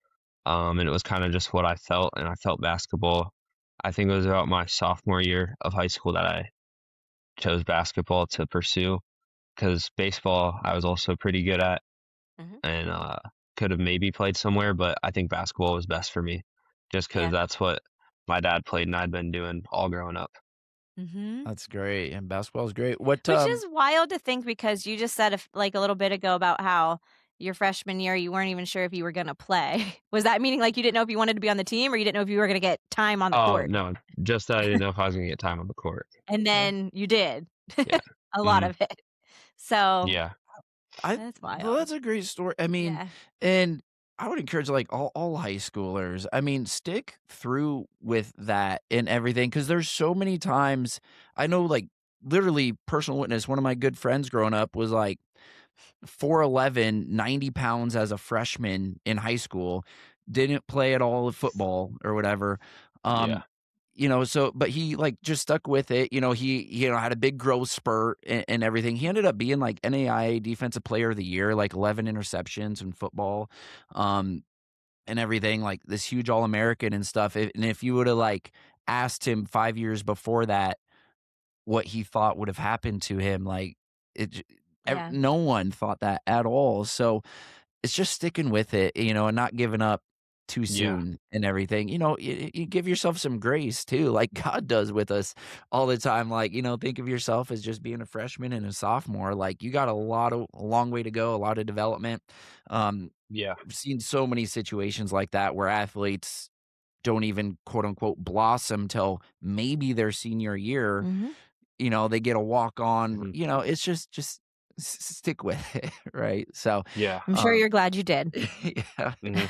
Speaker 2: Um, and it was kind of just what I felt, and I felt basketball. I think it was about my sophomore year of high school that I chose basketball to pursue, because baseball I was also pretty good at,
Speaker 3: Mhm.
Speaker 2: and uh, could have maybe played somewhere, but I think basketball was best for me, just because
Speaker 3: Yeah.
Speaker 2: that's what my dad played and I'd been doing all growing up.
Speaker 3: Mm-hmm.
Speaker 1: That's great, and basketball is great. What
Speaker 3: Which
Speaker 1: um
Speaker 3: is wild to think because you just said a f like, a little bit ago about how your freshman year, you weren't even sure if you were gonna play. Was that meaning, like, you didn't know if you wanted to be on the team or you didn't know if you were gonna get time on the
Speaker 2: Oh
Speaker 3: court?
Speaker 2: no, just that I didn't know if I was gonna get time on the court.
Speaker 3: And
Speaker 1: yeah.
Speaker 3: then you did.
Speaker 2: Yeah.
Speaker 3: A lot
Speaker 2: hmm
Speaker 3: of it. So,
Speaker 2: Yeah.
Speaker 1: I
Speaker 3: that's
Speaker 1: well,
Speaker 3: wild.
Speaker 1: that's a great story. I mean,
Speaker 3: Yeah.
Speaker 1: and I would encourage like all, all high schoolers. I mean, stick through with that and everything because there's so many times I know, like literally personal witness. One of my good friends growing up was like four eleven, ninety pounds as a freshman in high school, didn't play at all of football or whatever. Um,
Speaker 2: Yeah.
Speaker 1: you know, so but he like just stuck with it. You know, he you know had a big growth spurt and, and everything. He ended up being like N A I A Defensive Player of the Year, like eleven interceptions in football, um, and everything. Like this huge All American and stuff. If, and if you would have like asked him five years before that what he thought would have happened to him, like it, j- ev-
Speaker 3: Yeah.
Speaker 1: no one thought that at all. So it's just sticking with it, you know, and not giving up too
Speaker 2: Yeah.
Speaker 1: soon and everything. You know, you, you give yourself some grace too, like God does with us all the time. Like, you know, think of yourself as just being a freshman and a sophomore. Like, you got a lot of a long way to go, a lot of development. Um,
Speaker 2: Yeah.
Speaker 1: I've seen so many situations like that where athletes don't even quote unquote blossom till maybe their senior year.
Speaker 3: Mhm.
Speaker 1: You know, they get a walk on.
Speaker 2: hmm
Speaker 1: You know, it's just just s- stick with it, right? So,
Speaker 2: Yeah.
Speaker 3: I'm sure
Speaker 1: um,
Speaker 3: you're glad you did.
Speaker 1: yeah.
Speaker 2: hmm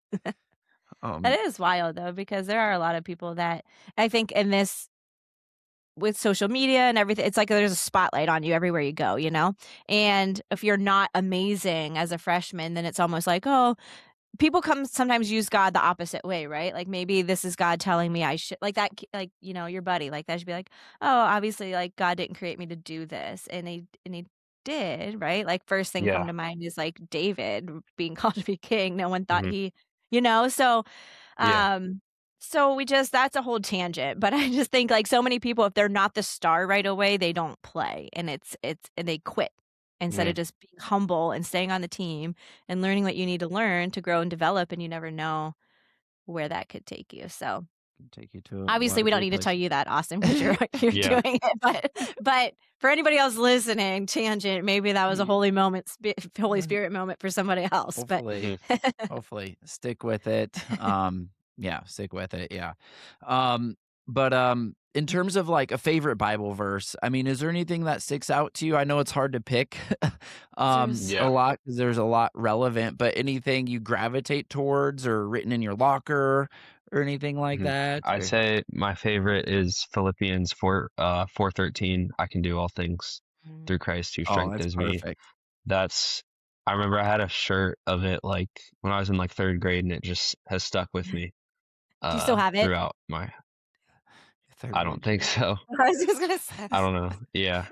Speaker 1: Um,
Speaker 3: That is wild though, because there are a lot of people that I think in this with social media and everything, it's like there's a spotlight on you everywhere you go, you know? And if you're not amazing as a freshman, then it's almost like, oh, people come sometimes use God the opposite way, right? Like maybe this is God telling me I should like that ki- like, you know, your buddy, like that should be like, oh, obviously like God didn't create me to do this. And he and he did, right? Like first thing come
Speaker 2: Yeah.
Speaker 3: to mind is like David being called to be king. No one thought
Speaker 2: hmm
Speaker 3: he, you know, so
Speaker 2: Yeah.
Speaker 3: um, so we just that's a whole tangent, but I just think like so many people, if they're not the star right away, they don't play, and it's it's and they quit instead
Speaker 2: hmm
Speaker 3: of just being humble and staying on the team and learning what you need to learn to grow and develop, and you never know where that could take you. So
Speaker 1: take you to a lot
Speaker 3: obviously,
Speaker 1: of
Speaker 3: we don't
Speaker 1: great
Speaker 3: need to tell
Speaker 1: places.
Speaker 3: you that, Austin, because you're you're
Speaker 2: Yeah.
Speaker 3: doing it. But but for anybody else listening, tangent, maybe that was a
Speaker 1: Ye-
Speaker 3: holy moment, spi- Holy
Speaker 1: uh,
Speaker 3: Spirit moment for somebody else. But
Speaker 1: Hopefully,
Speaker 2: hmm
Speaker 1: hopefully, stick with it. Um, yeah, stick with it. Yeah. Um, but um, in terms of like a favorite Bible verse, I mean, is there anything that sticks out to you? I know it's hard to pick, um,
Speaker 3: there's
Speaker 1: a
Speaker 2: Yeah.
Speaker 1: lot because there's a lot relevant. But anything you gravitate towards, or written in your locker, or anything like
Speaker 2: hmm
Speaker 1: that?
Speaker 2: I'd
Speaker 1: Or
Speaker 2: say my favorite is Philippians four uh four thirteen. I can do all things
Speaker 3: Mm.
Speaker 2: through Christ who
Speaker 1: oh, that's
Speaker 2: strengthens me.
Speaker 1: perfect.
Speaker 2: That's I remember I had a shirt of it like when I was in like third grade, and it just has stuck with me
Speaker 3: Do you still
Speaker 2: uh
Speaker 3: have it?
Speaker 2: throughout my
Speaker 1: Third
Speaker 2: I don't
Speaker 1: grade
Speaker 2: think
Speaker 1: shirt.
Speaker 2: so.
Speaker 3: I was just gonna say.
Speaker 2: I don't know. Yeah.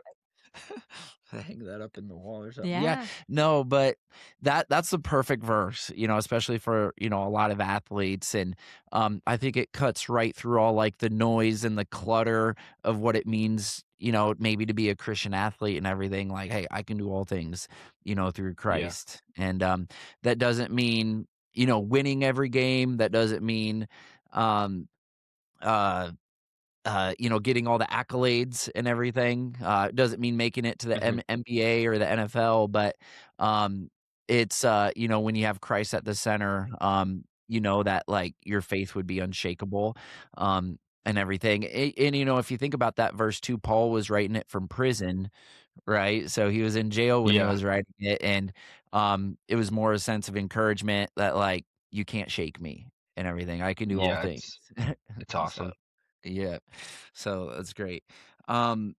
Speaker 1: Hang that up in the wall or something. Yeah,
Speaker 3: Yeah.
Speaker 1: no, but that that's the perfect verse, you know, especially for, you know, a lot of athletes. And um I think it cuts right through all like the noise and the clutter of what it means, you know, maybe to be a Christian athlete and everything. Like, hey, I can do all things, you know, through
Speaker 2: Yeah.
Speaker 1: Christ. And um that doesn't mean, you know, winning every game. That doesn't mean um uh uh, you know, getting all the accolades and everything. Uh, it doesn't mean making it to the
Speaker 2: hmm
Speaker 1: M- NBA or the N F L, but um, it's uh, you know, when you have Christ at the center, um, you know that like your faith would be unshakable, um, and everything. A- And, you know, if you think about that verse too, Paul was writing it from prison, right? So he was in jail when he
Speaker 2: Yeah.
Speaker 1: was writing it, and um, it was more a sense of encouragement that like you can't shake me and everything. I can do all
Speaker 2: Yeah,
Speaker 1: things.
Speaker 2: it's it's
Speaker 1: So
Speaker 2: awesome.
Speaker 1: yeah. So that's great. Um,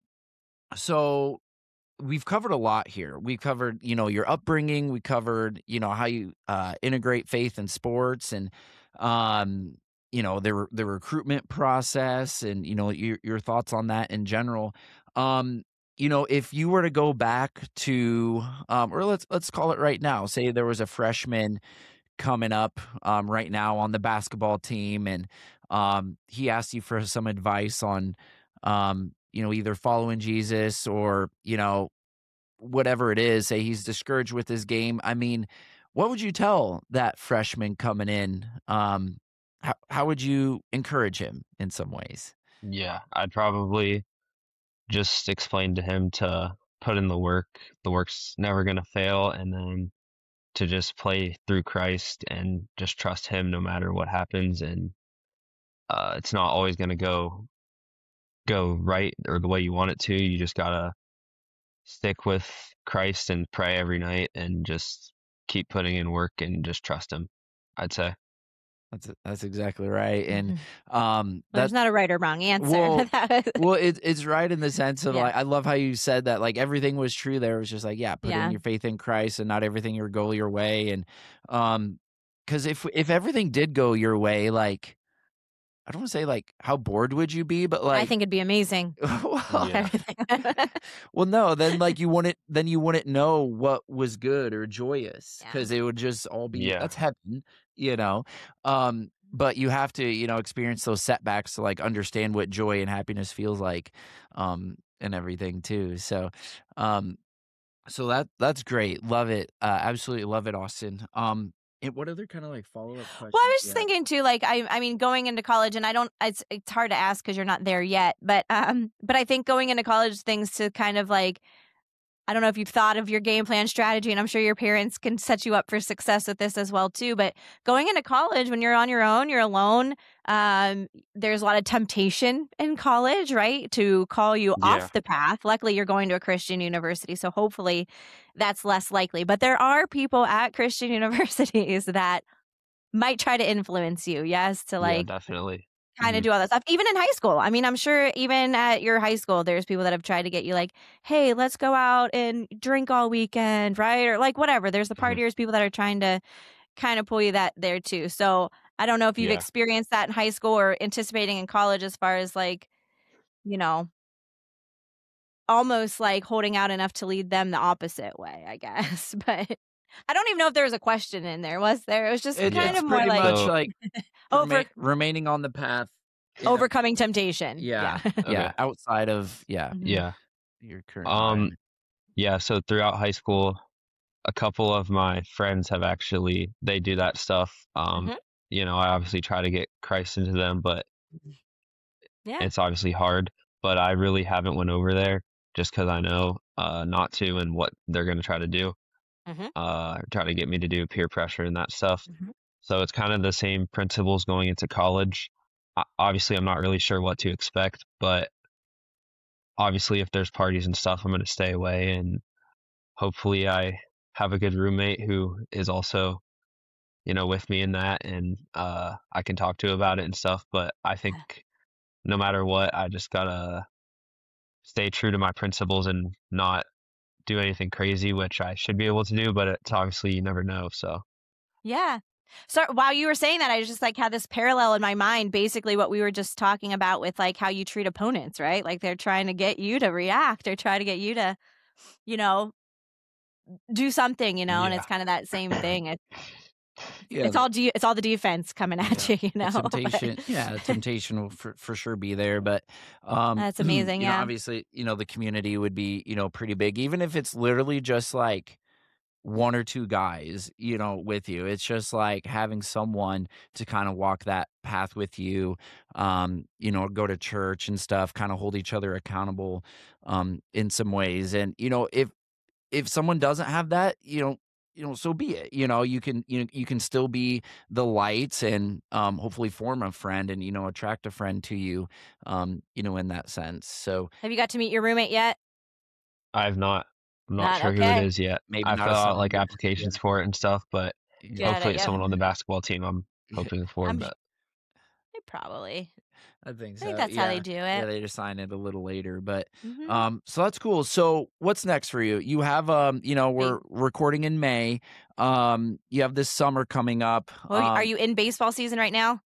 Speaker 1: so we've covered a lot here. We covered, you know, your upbringing. We covered, you know, how you uh, integrate faith and sports, and um, you know, the the recruitment process, and you know, your your thoughts on that in general. Um, you know, if you were to go back to, um, or let's let's call it right now. Say there was a freshman coming up um, right now on the basketball team, and um, he asked you for some advice on, um, you know, either following Jesus or, you know, whatever it is, say he's discouraged with his game. I mean, what would you tell that freshman coming in? Um, how, how would you encourage him in some ways?
Speaker 2: Yeah, I'd probably just explain to him to put in the work. The work's never going to fail. And then to just play through Christ and just trust him no matter what happens. And uh, it's not always going to go go right or the way you want it to. You just got to stick with Christ and pray every night and just keep putting in work and just trust him, I'd say.
Speaker 1: That's that's exactly right, and
Speaker 3: Mhm.
Speaker 1: um,
Speaker 3: Well,
Speaker 1: that's
Speaker 3: there's not a right or wrong answer.
Speaker 1: well,
Speaker 3: That was-
Speaker 1: well, it, it's right in the sense of
Speaker 3: Yeah.
Speaker 1: like I love how you said that like everything was true. There it was just like yeah, put
Speaker 3: Yeah.
Speaker 1: in your faith in Christ and not everything your go your way, and um, because if if everything did go your way, like I don't want to say like how bored would you be, but like
Speaker 3: I think it'd be amazing.
Speaker 1: well,
Speaker 2: Yeah.
Speaker 3: Everything.
Speaker 1: well, no, then like you wouldn't then you wouldn't know what was good or joyous
Speaker 3: Yeah.
Speaker 1: because it would just all be
Speaker 2: Yeah.
Speaker 1: that's heaven, you know. Um, but you have to, you know, experience those setbacks to like understand what joy and happiness feels like, um, and everything too. So, um, so that that's great. Love it. Uh, absolutely love it, Austin. Um, and what other kind of like follow up questions?
Speaker 3: Well, I was just
Speaker 1: Yeah.
Speaker 3: thinking too, like I, I mean, going into college, and I don't, it's, it's hard to ask because you're not there yet, but, um, but I think going into college, things to kind of like, I don't know if you've thought of your game plan strategy, and I'm sure your parents can set you up for success with this as well too. But going into college, when you're on your own, you're alone. Um, there's a lot of temptation in college, right, to call you
Speaker 2: Yeah.
Speaker 3: off the path. Luckily, you're going to a Christian university, so hopefully that's less likely. But there are people at Christian universities that might try to influence you, yes, to
Speaker 2: Yeah,
Speaker 3: like
Speaker 2: definitely.
Speaker 3: kind of
Speaker 2: Mhm.
Speaker 3: do all that stuff. Even in high school. I mean, I'm sure even at your high school, there's people that have tried to get you like, hey, let's go out and drink all weekend, right? Or like whatever. There's the
Speaker 2: Mhm.
Speaker 3: partiers, people that are trying to kind of pull you that there too. So I don't know if you've
Speaker 2: Yeah.
Speaker 3: experienced that in high school or anticipating in college as far as like, you know, almost like holding out enough to lead them the opposite way, I guess. But I don't even know if there was a question in there, was there? It was just
Speaker 1: It,
Speaker 3: kind
Speaker 1: it's
Speaker 3: of more
Speaker 1: pretty
Speaker 3: like
Speaker 1: much
Speaker 2: So-
Speaker 1: like
Speaker 3: over
Speaker 1: rema- remaining on the path. Yeah.
Speaker 3: overcoming temptation.
Speaker 1: Yeah,
Speaker 3: Yeah.
Speaker 1: yeah,
Speaker 2: Okay.
Speaker 1: outside of yeah
Speaker 3: Mhm.
Speaker 2: Yeah.
Speaker 1: your current
Speaker 2: Um,
Speaker 1: environment.
Speaker 2: Yeah, so throughout high school, a couple of my friends have actually they do that stuff. Um,
Speaker 3: Mhm.
Speaker 2: you know, I obviously try to get Christ into them, but
Speaker 3: Yeah.
Speaker 2: it's obviously hard. But I really haven't went over there just because I know uh, not to and what they're going to try to do,
Speaker 3: Mhm.
Speaker 2: uh, try to get me to do peer pressure and that stuff.
Speaker 3: Mhm.
Speaker 2: So it's kind of the same principles going into college. O- Obviously, I'm not really sure what to expect, but obviously, if there's parties and stuff, I'm going to stay away. And hopefully, I have a good roommate who is also, you know, with me in that, and uh, I can talk to about it and stuff. But I think no matter what, I just gotta stay true to my principles and not do anything crazy, which I should be able to do. But it's obviously you never know. So
Speaker 3: Yeah. So while you were saying that, I just like had this parallel in my mind, basically what we were just talking about with like how you treat opponents, right? Like they're trying to get you to react or try to get you to, you know, do something, you know, and
Speaker 2: Yeah.
Speaker 3: it's kind of that same thing. It,
Speaker 1: Yeah,
Speaker 3: it's all de- it's all the defense coming at you, you know.
Speaker 1: the
Speaker 3: But-
Speaker 1: temptation. Yeah, the temptation will for, for sure be there, but um,
Speaker 3: That's amazing,
Speaker 1: you know,
Speaker 3: yeah.
Speaker 1: obviously, you know, the community would be you know pretty big, even if it's literally just like one or two guys, you know, with you. It's just like having someone to kind of walk that path with you, um, you know, go to church and stuff, kind of hold each other accountable, um, in some ways. And you know, if if someone doesn't have that, you know, you know, so be it. You know, you can you know you can still be the light and um, hopefully form a friend and you know attract a friend to you, um, you know, in that sense. So
Speaker 3: Have you got to meet your roommate yet?
Speaker 2: I've not, I'm not
Speaker 3: Not
Speaker 2: sure who
Speaker 3: okay.
Speaker 2: it is yet.
Speaker 1: maybe
Speaker 2: I
Speaker 1: not
Speaker 2: fill
Speaker 1: a
Speaker 2: out like
Speaker 1: sign, but-
Speaker 2: applications for it and stuff, but
Speaker 1: yeah.
Speaker 3: Got
Speaker 2: hopefully
Speaker 3: it,
Speaker 2: it's
Speaker 3: yeah.
Speaker 2: someone on the basketball team. I'm hoping for,
Speaker 3: I'm
Speaker 2: but
Speaker 3: Probably.
Speaker 1: I think so.
Speaker 3: I think that's how they
Speaker 1: yeah.
Speaker 3: do
Speaker 1: Yeah,
Speaker 3: it.
Speaker 1: they just sign it a little later, but
Speaker 3: Mhm.
Speaker 1: um, so that's cool. So what's next for you? You have um, you know, we're recording in May. Um, you have this summer coming up.
Speaker 3: Well, are
Speaker 1: Um,
Speaker 3: you in baseball season right now?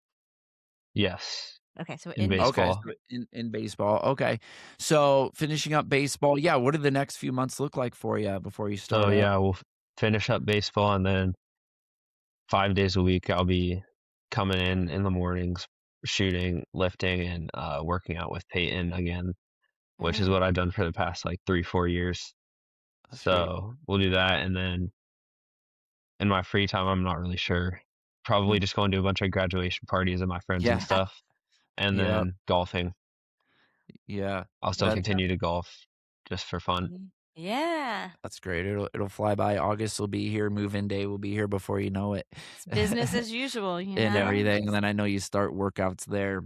Speaker 2: yes,
Speaker 3: Okay, so
Speaker 2: in
Speaker 3: in
Speaker 2: baseball.
Speaker 1: okay,
Speaker 2: baseball.
Speaker 1: so in in baseball. Okay, so finishing up baseball. Yeah, what do the next few months look like for you before you start?
Speaker 2: So
Speaker 1: up?
Speaker 2: yeah, we'll f- finish up baseball and then five days a week I'll be coming in in the mornings, shooting, lifting, and uh, working out with Peyton again, which is
Speaker 3: Mm.
Speaker 2: what I've done for the past like three, four years.
Speaker 1: That's great.
Speaker 2: So we'll do that, and then in my free time, I'm not really sure. Probably just going to a bunch of graduation parties of my friends
Speaker 1: Yeah.
Speaker 2: and stuff, and
Speaker 1: Yep.
Speaker 2: then golfing.
Speaker 1: Yeah,
Speaker 2: I'll still
Speaker 1: that,
Speaker 2: continue to golf just for fun.
Speaker 3: Mhm. Yeah.
Speaker 1: that's great. It'll it'll fly by. August will be here. Move-in day will be here before you know it.
Speaker 3: It's business as usual, you
Speaker 1: and
Speaker 3: know?
Speaker 1: everything. And then I know you start workouts there.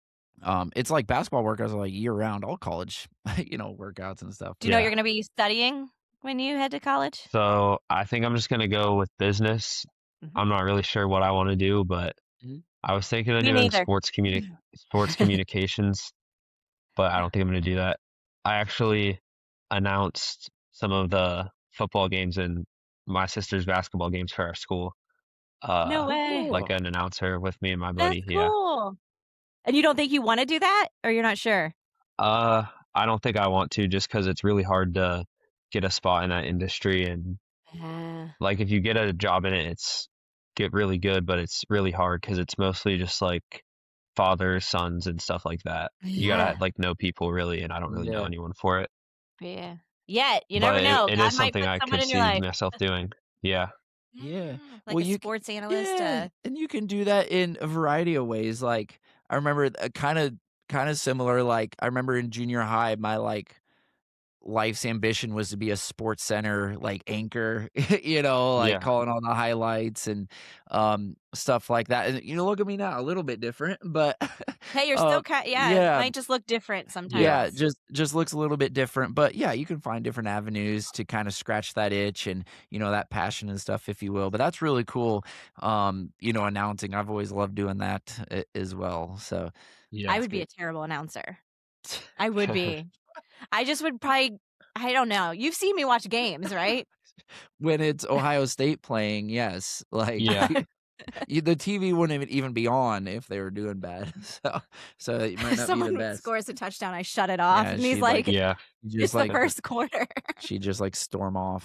Speaker 1: Um, it's like basketball workouts are like year round, all college, you know, workouts and stuff.
Speaker 3: Do you know
Speaker 2: Yeah.
Speaker 3: you're going to be studying when you head to college?
Speaker 2: So I think I'm just gonna go with business.
Speaker 3: Mhm.
Speaker 2: I'm not really sure what I want to do, but
Speaker 1: Mhm.
Speaker 2: I was thinking of
Speaker 3: Me
Speaker 2: doing
Speaker 3: neither.
Speaker 2: sports communi- sports communications, but I don't think I'm gonna do that. I actually announced some of the football games and my sister's basketball games for our school. Uh,
Speaker 3: No way.
Speaker 1: cool.
Speaker 2: like an announcer with me and my
Speaker 3: That's
Speaker 2: buddy. Yeah.
Speaker 3: cool. And you don't think you want to do that, or you're not sure?
Speaker 2: Uh, I don't think I want to, just because it's really hard to get a spot in that industry, and
Speaker 3: Yeah.
Speaker 2: like if you get a job in it, it's get really good, but it's really hard because it's mostly just like fathers, sons, and stuff like that. You
Speaker 3: Yeah.
Speaker 2: gotta like know people really, and I don't really know
Speaker 1: Yeah.
Speaker 2: anyone for it.
Speaker 3: Yeah. Yet, you
Speaker 2: But
Speaker 3: never
Speaker 2: it,
Speaker 3: know.
Speaker 2: it
Speaker 3: God
Speaker 2: is
Speaker 3: might
Speaker 2: something
Speaker 3: put
Speaker 2: I
Speaker 3: someone
Speaker 2: could
Speaker 3: in
Speaker 2: see
Speaker 3: your life.
Speaker 2: myself doing. Yeah.
Speaker 1: Yeah.
Speaker 3: Like
Speaker 1: Well,
Speaker 3: a
Speaker 1: you c-
Speaker 3: sports analyst.
Speaker 1: Yeah,
Speaker 3: Uh,
Speaker 1: and you can do that in a variety of ways. Like I remember kind of kind of similar. Like I remember in junior high, my like life's ambition was to be a sports center like anchor, you know, like
Speaker 2: Yeah.
Speaker 1: calling all the highlights and um stuff like that. And you know, look at me now, a little bit different, but
Speaker 3: hey, you're
Speaker 1: uh,
Speaker 3: still kind. Yeah, it
Speaker 1: yeah,
Speaker 3: might just look different sometimes.
Speaker 1: yeah, just just looks a little bit different, but yeah, you can find different avenues to kind of scratch that itch and you know that passion and stuff, if you will. But that's really cool. Um, you know, announcing. I've always loved doing that uh, as well. So
Speaker 2: Yeah.
Speaker 3: I
Speaker 1: that's
Speaker 3: would be
Speaker 1: good.
Speaker 3: a terrible announcer. I would be. I just would probably. I don't know. You've seen me watch games, right?
Speaker 1: When it's Ohio State playing, yes, like
Speaker 2: Yeah.
Speaker 1: you, the T V wouldn't even be on if they were doing bad. So, so it might not be the
Speaker 3: Someone
Speaker 1: best.
Speaker 3: scores a touchdown, I shut it off,
Speaker 1: Yeah,
Speaker 3: and he's
Speaker 1: she'd, like,
Speaker 3: like,
Speaker 2: Yeah.
Speaker 1: You
Speaker 3: "It's
Speaker 1: just
Speaker 3: the
Speaker 1: like
Speaker 3: first quarter."
Speaker 1: she just like storm off.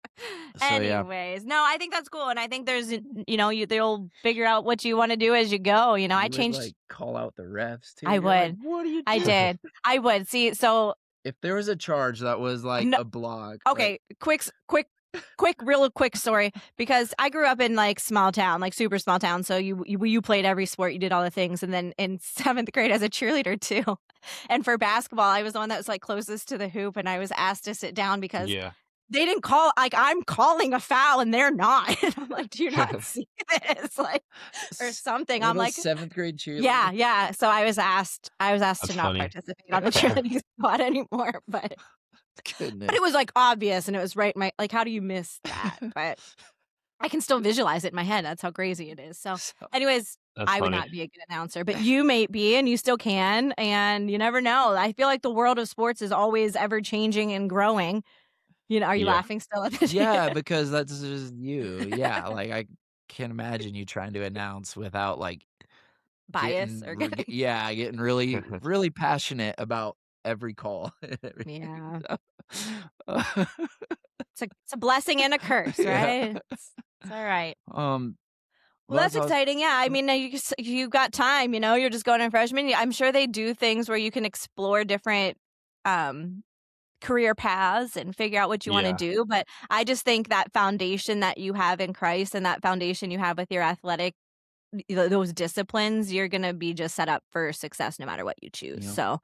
Speaker 1: So yeah,
Speaker 3: Anyways, no, I think that's cool, and I think there's, you know, you they'll figure out what you want to do as you go. You know, I
Speaker 1: you would
Speaker 3: changed.
Speaker 1: like call out the refs too.
Speaker 3: I
Speaker 1: You're like,
Speaker 3: would.
Speaker 1: what are you?
Speaker 3: I
Speaker 1: doing?"
Speaker 3: did. I would see. So
Speaker 1: If there was a charge that was like
Speaker 3: No-
Speaker 1: a blog, like,
Speaker 3: okay, quick, s- quick, quick, real quick story, because I grew up in like small town, like super small town. So you, you you played every sport, you did all the things, and then in seventh grade as a cheerleader too. And for basketball, I was the one that was like closest to the hoop, and I was asked to sit down because
Speaker 2: Yeah.
Speaker 3: they didn't call, like I'm calling a foul and they're not. And I'm like, do you not see this? Like, or something. I'm
Speaker 1: little
Speaker 3: like,
Speaker 1: seventh grade cheerleader.
Speaker 3: yeah, yeah. So I was asked, I was asked
Speaker 2: That's
Speaker 3: to not
Speaker 2: funny.
Speaker 3: participate on the cheerleading squad anymore, but.
Speaker 1: Goodness.
Speaker 3: But it was like obvious, and it was right. My like, how do you miss that? But I can still visualize it in my head. That's how crazy it is. So,
Speaker 1: So-
Speaker 3: anyways,
Speaker 2: That's
Speaker 3: I would
Speaker 2: funny.
Speaker 3: not be a good announcer, but you may be, and you still can, and you never know. I feel like the world of sports is always ever changing and growing. You know, are you
Speaker 2: Yeah.
Speaker 3: laughing still at this?
Speaker 1: yeah, because that's just you. Yeah, like I can't imagine you trying to announce without like
Speaker 3: Bias
Speaker 1: getting
Speaker 3: or
Speaker 1: re-
Speaker 3: getting.
Speaker 1: yeah, getting really really passionate about every call. and everything.
Speaker 3: Yeah,
Speaker 1: So, uh,
Speaker 3: it's a it's a blessing and a curse,
Speaker 1: Yeah.
Speaker 3: right? It's, it's all right.
Speaker 1: um,
Speaker 3: Well, that's
Speaker 1: how I was-
Speaker 3: exciting. Yeah, I mean, you you got time. You know, you're just going in freshman. I'm sure they do things where you can explore different um, career paths and figure out what you want
Speaker 2: Yeah.
Speaker 3: to do. But I just think that foundation that you have in Christ and that foundation you have with your athletic, th- those disciplines, you're gonna be just set up for success no matter what you choose.
Speaker 1: Yeah.
Speaker 3: So,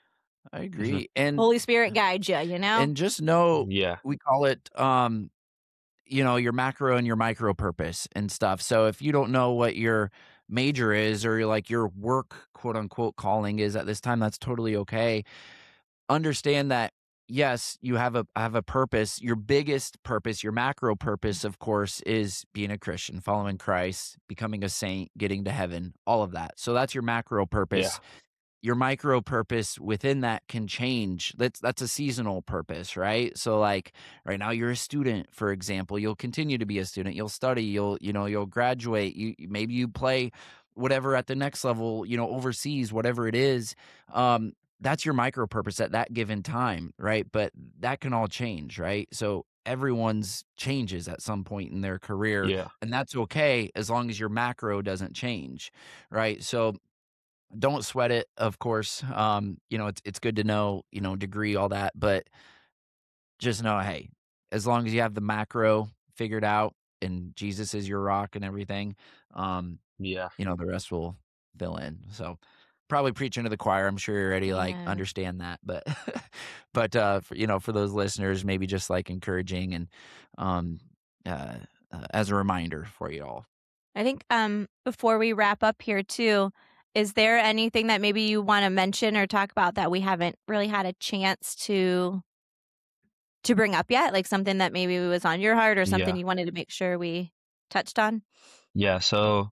Speaker 1: I agree, and
Speaker 3: Holy Spirit guide you. You know.
Speaker 1: and just know
Speaker 2: Yeah.
Speaker 1: we call it um you know your macro and your micro purpose and stuff. So if you don't know what your major is or like your work quote unquote calling is at this time, that's totally okay. Understand that yes, you have a have a purpose. Your biggest purpose, your macro purpose, of course, is being a Christian, following Christ, becoming a saint, getting to heaven, all of that. So that's your macro purpose. Your micro purpose within that can change. That's that's a seasonal purpose, right? So like right now you're a student, for example, you'll continue to be a student. You'll study, you'll you know, you'll graduate. You maybe you play whatever at the next level, you know, overseas, whatever it is. Um that's your micro purpose at that given time, right? But that can all change, right? So everyone's changes at some point in their career,
Speaker 2: Yeah.
Speaker 1: and that's okay as long as your macro doesn't change, right? So don't sweat it, of course. Um, you know, it's it's good to know, you know, degree, all that, but just know, hey, as long as you have the macro figured out and Jesus is your rock and everything, um,
Speaker 2: Yeah.
Speaker 1: you know, the rest will fill in. So probably preaching to the choir. I'm sure you already like
Speaker 3: Yeah.
Speaker 1: understand that, but but uh, for, you know, for those listeners, maybe just like encouraging and um, uh, uh, as a reminder for you all.
Speaker 3: I think um, before we wrap up here too, is there anything that maybe you want to mention or talk about that we haven't really had a chance to to bring up yet? Like something that maybe was on your heart or something
Speaker 2: Yeah.
Speaker 3: you wanted to make sure we touched on?
Speaker 2: Yeah. So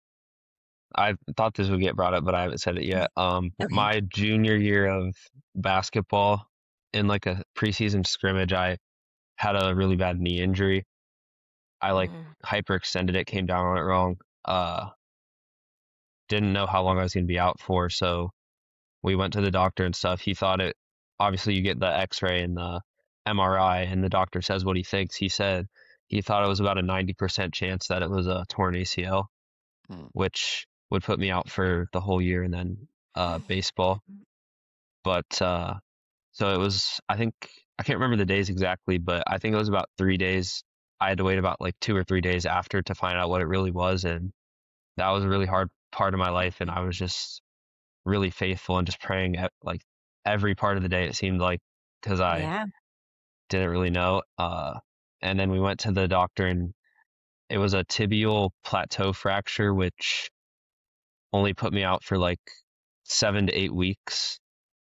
Speaker 2: I thought this would get brought up, but I haven't said it yet. Um,
Speaker 3: Okay.
Speaker 2: my junior year of basketball, in like a preseason scrimmage, I had a really bad knee injury. I like
Speaker 3: Mm.
Speaker 2: hyperextended it, came down on it wrong. Uh, didn't know how long I was going to be out for, so we went to the doctor and stuff. He thought it, obviously you get the x-ray and the M R I, and the doctor says what he thinks. He said he thought it was about a ninety percent chance that it was a torn A C L,
Speaker 1: Hmm.
Speaker 2: which would put me out for the whole year and then uh, baseball. But uh, so it was, I think, I can't remember the days exactly, but I think it was about three days. I had to wait about like two or three days after to find out what it really was. And that was a really hard part of my life. And I was just really faithful and just praying at like every part of the day, it seemed like, because I
Speaker 3: Yeah.
Speaker 2: didn't really know. Uh, and then we went to the doctor, and it was a tibial plateau fracture, which only put me out for like seven to eight weeks.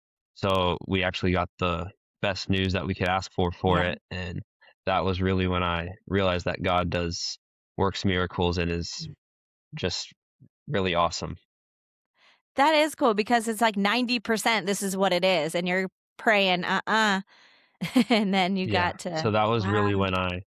Speaker 2: So we actually got the best news that we could ask for for
Speaker 3: Yeah.
Speaker 2: it. And that was really when I realized that God does works miracles and is just really awesome.
Speaker 3: That is cool because it's like ninety percent this is what it is. And you're praying, uh-uh. And then you
Speaker 2: Yeah.
Speaker 3: got to,
Speaker 2: So that was really
Speaker 3: wow.
Speaker 2: when I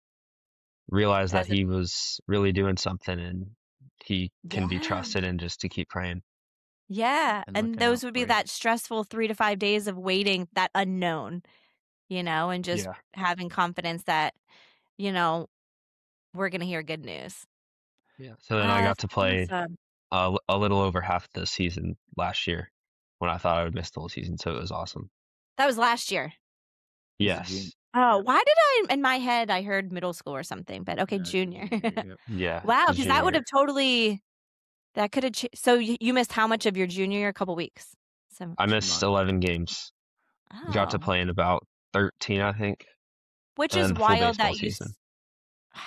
Speaker 2: realized that
Speaker 3: As a,
Speaker 2: he was really doing something, and he can be
Speaker 3: yeah.
Speaker 2: trusted, and just to keep praying.
Speaker 3: Yeah.
Speaker 1: And
Speaker 3: And
Speaker 1: looking
Speaker 3: those
Speaker 1: out
Speaker 3: would
Speaker 1: for
Speaker 3: be
Speaker 1: you.
Speaker 3: that stressful three to five days of waiting, that unknown, you know, and just
Speaker 2: Yeah.
Speaker 3: having confidence that, you know, we're going to hear good news.
Speaker 2: Yeah. So then I
Speaker 3: Ah,
Speaker 2: got
Speaker 3: that's
Speaker 2: to play
Speaker 3: awesome.
Speaker 2: a, a little over half the season last year when I thought I would miss the whole season. So it was awesome.
Speaker 3: That was last year.
Speaker 1: He's a
Speaker 2: Yes.
Speaker 1: junior.
Speaker 3: Oh, why did I, in my head, I heard middle school or something, but okay,
Speaker 1: Yeah, it's a
Speaker 3: junior.
Speaker 1: junior year, yep.
Speaker 2: Yeah.
Speaker 3: Wow,
Speaker 2: it's
Speaker 3: because that
Speaker 2: junior
Speaker 3: would
Speaker 2: year.
Speaker 3: have totally, that could have, ch- so you, you missed how much of your junior year? A couple weeks? So,
Speaker 2: I
Speaker 1: Two
Speaker 2: missed
Speaker 1: months.
Speaker 2: eleven games. Got to
Speaker 3: oh,
Speaker 2: play in about thirteen, I think.
Speaker 3: which
Speaker 2: And
Speaker 3: is
Speaker 2: then the full
Speaker 3: wild
Speaker 2: baseball
Speaker 3: that you,
Speaker 2: season.
Speaker 3: s-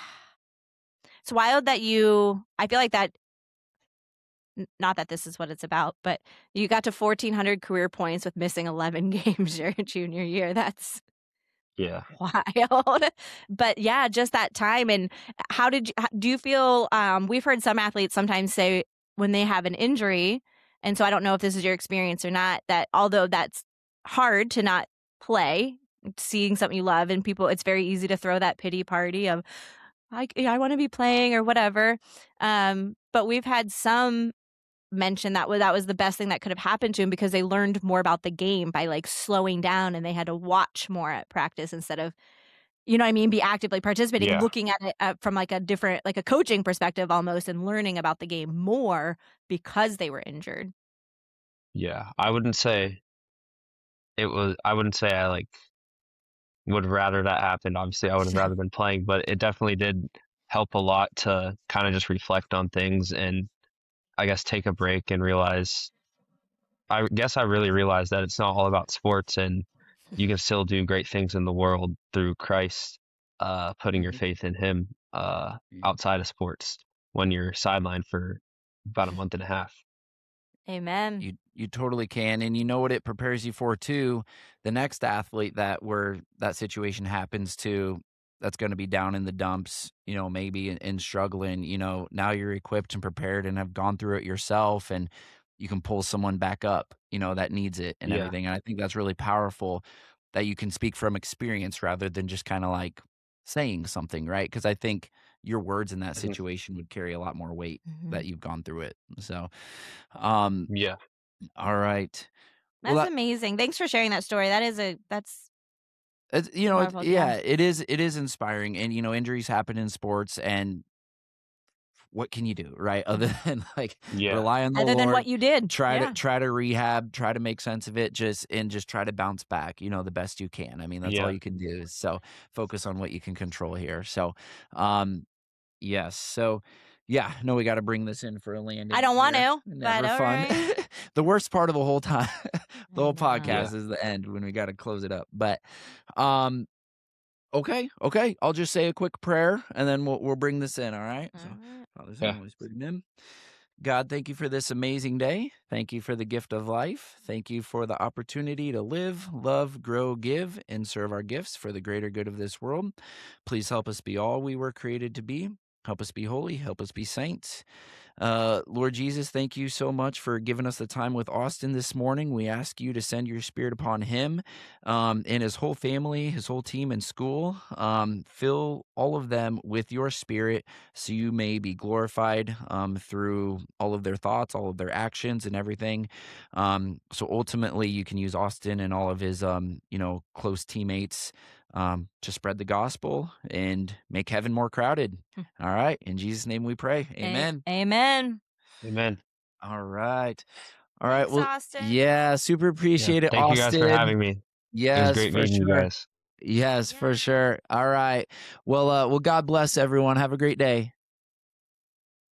Speaker 3: it's wild that you, I feel like that, n- not that this is what it's about, but you got to fourteen hundred career points with missing eleven games your junior year. That's
Speaker 2: Yeah.
Speaker 3: wild. But yeah, just that time. And how did you, how- do you feel, um, we've heard some athletes sometimes say when they have an injury, and so I don't know if this is your experience or not, that although that's hard to not play, seeing something you love, and people, it's very easy to throw that pity party of, I, I want to be playing or whatever. Um, but we've had some mention that was that was the best thing that could have happened to him because they learned more about the game by like slowing down, and they had to watch more at practice instead of, you know what I mean, be actively participating,
Speaker 2: Yeah.
Speaker 3: looking at it uh, from like a different, like a coaching perspective almost, and learning about the game more because they were injured.
Speaker 2: Yeah. I wouldn't say it was, I wouldn't say I like would have rather that happened. Obviously, I would have rather been playing, but it definitely did help a lot to kind of just reflect on things and I guess take a break and realize, I guess I really realized that it's not all about sports, and you can still do great things in the world through Christ, uh, putting your
Speaker 1: Mhm.
Speaker 2: faith in him uh,
Speaker 1: Yeah.
Speaker 2: outside of sports when you're sidelined for about a month and a half.
Speaker 3: Amen.
Speaker 1: You you totally can, and you know what it prepares you for too. The next athlete that where that situation happens to, that's going to be down in the dumps, you know, maybe and, and struggling. You know, now you're equipped and prepared, and have gone through it yourself, and you can pull someone back up, you know, that needs it and
Speaker 2: Yeah.
Speaker 1: everything. And I think that's really powerful that you can speak from experience rather than just kind of like saying something, right? Because I think your words in that
Speaker 2: Mhm.
Speaker 1: situation would carry a lot more weight
Speaker 3: Mhm.
Speaker 1: that you've gone through it. So, um,
Speaker 2: Yeah.
Speaker 1: all right. Well,
Speaker 3: That's
Speaker 1: that,
Speaker 3: amazing. Thanks for sharing that story. That is a that's
Speaker 1: It's, you know, it,
Speaker 3: Marveled,
Speaker 1: yeah,
Speaker 3: yeah.
Speaker 1: it is. It is inspiring, and you know, injuries happen in sports, and what can you do, right? Other than like
Speaker 2: Yeah.
Speaker 1: rely on the
Speaker 3: Other than
Speaker 1: Lord,
Speaker 3: what you did.
Speaker 1: try
Speaker 3: Yeah.
Speaker 1: to try to rehab, try to make sense of it, just and just try to bounce back, you know, the best you can. I mean, that's all
Speaker 2: Yeah.
Speaker 1: you can do. So focus on what you can control here. So, um, yes. So, yeah, no, we got to bring this in for a landing.
Speaker 3: I don't want
Speaker 1: here.
Speaker 3: to,
Speaker 1: Never
Speaker 3: but all
Speaker 1: fun.
Speaker 3: right.
Speaker 1: The worst part of the whole time, the
Speaker 3: I
Speaker 1: whole
Speaker 3: know.
Speaker 1: podcast
Speaker 2: Yeah.
Speaker 1: is the end when we got to close it up. But, um, okay, okay. I'll just say a quick prayer and then we'll we'll bring this in. All right.
Speaker 3: All
Speaker 1: So,
Speaker 3: right.
Speaker 1: Father, Son,
Speaker 2: Yeah.
Speaker 1: Holy Spirit, amen. God, thank you for this amazing day. Thank you for the gift of life. Thank you for the opportunity to live, love, grow, give, and serve our gifts for the greater good of this world. Please help us be all we were created to be. Help us be holy. Help us be saints. Uh, Lord Jesus, thank you so much for giving us the time with Austin this morning. We ask you to send your spirit upon him um, and his whole family, his whole team in school. Um, fill all of them with your spirit so you may be glorified um, through all of their thoughts, all of their actions and everything. Um, so ultimately you can use Austin and all of his, um, you know, close teammates um, to spread the gospel and make heaven more crowded. All right. In Jesus' name we pray. Amen.
Speaker 3: A- Amen.
Speaker 2: Amen.
Speaker 1: All right. All right.
Speaker 3: Thanks,
Speaker 1: Well,
Speaker 3: Austin.
Speaker 1: yeah, super
Speaker 2: Yeah.
Speaker 1: appreciate it,
Speaker 2: Thank you guys for
Speaker 1: Austin.
Speaker 2: having me. It was
Speaker 1: Yes,
Speaker 2: great
Speaker 1: for
Speaker 2: meeting you
Speaker 1: sure.
Speaker 2: guys.
Speaker 1: Yes, for
Speaker 3: Yeah.
Speaker 1: sure. All right. Well, uh, well, God bless everyone. Have a great day.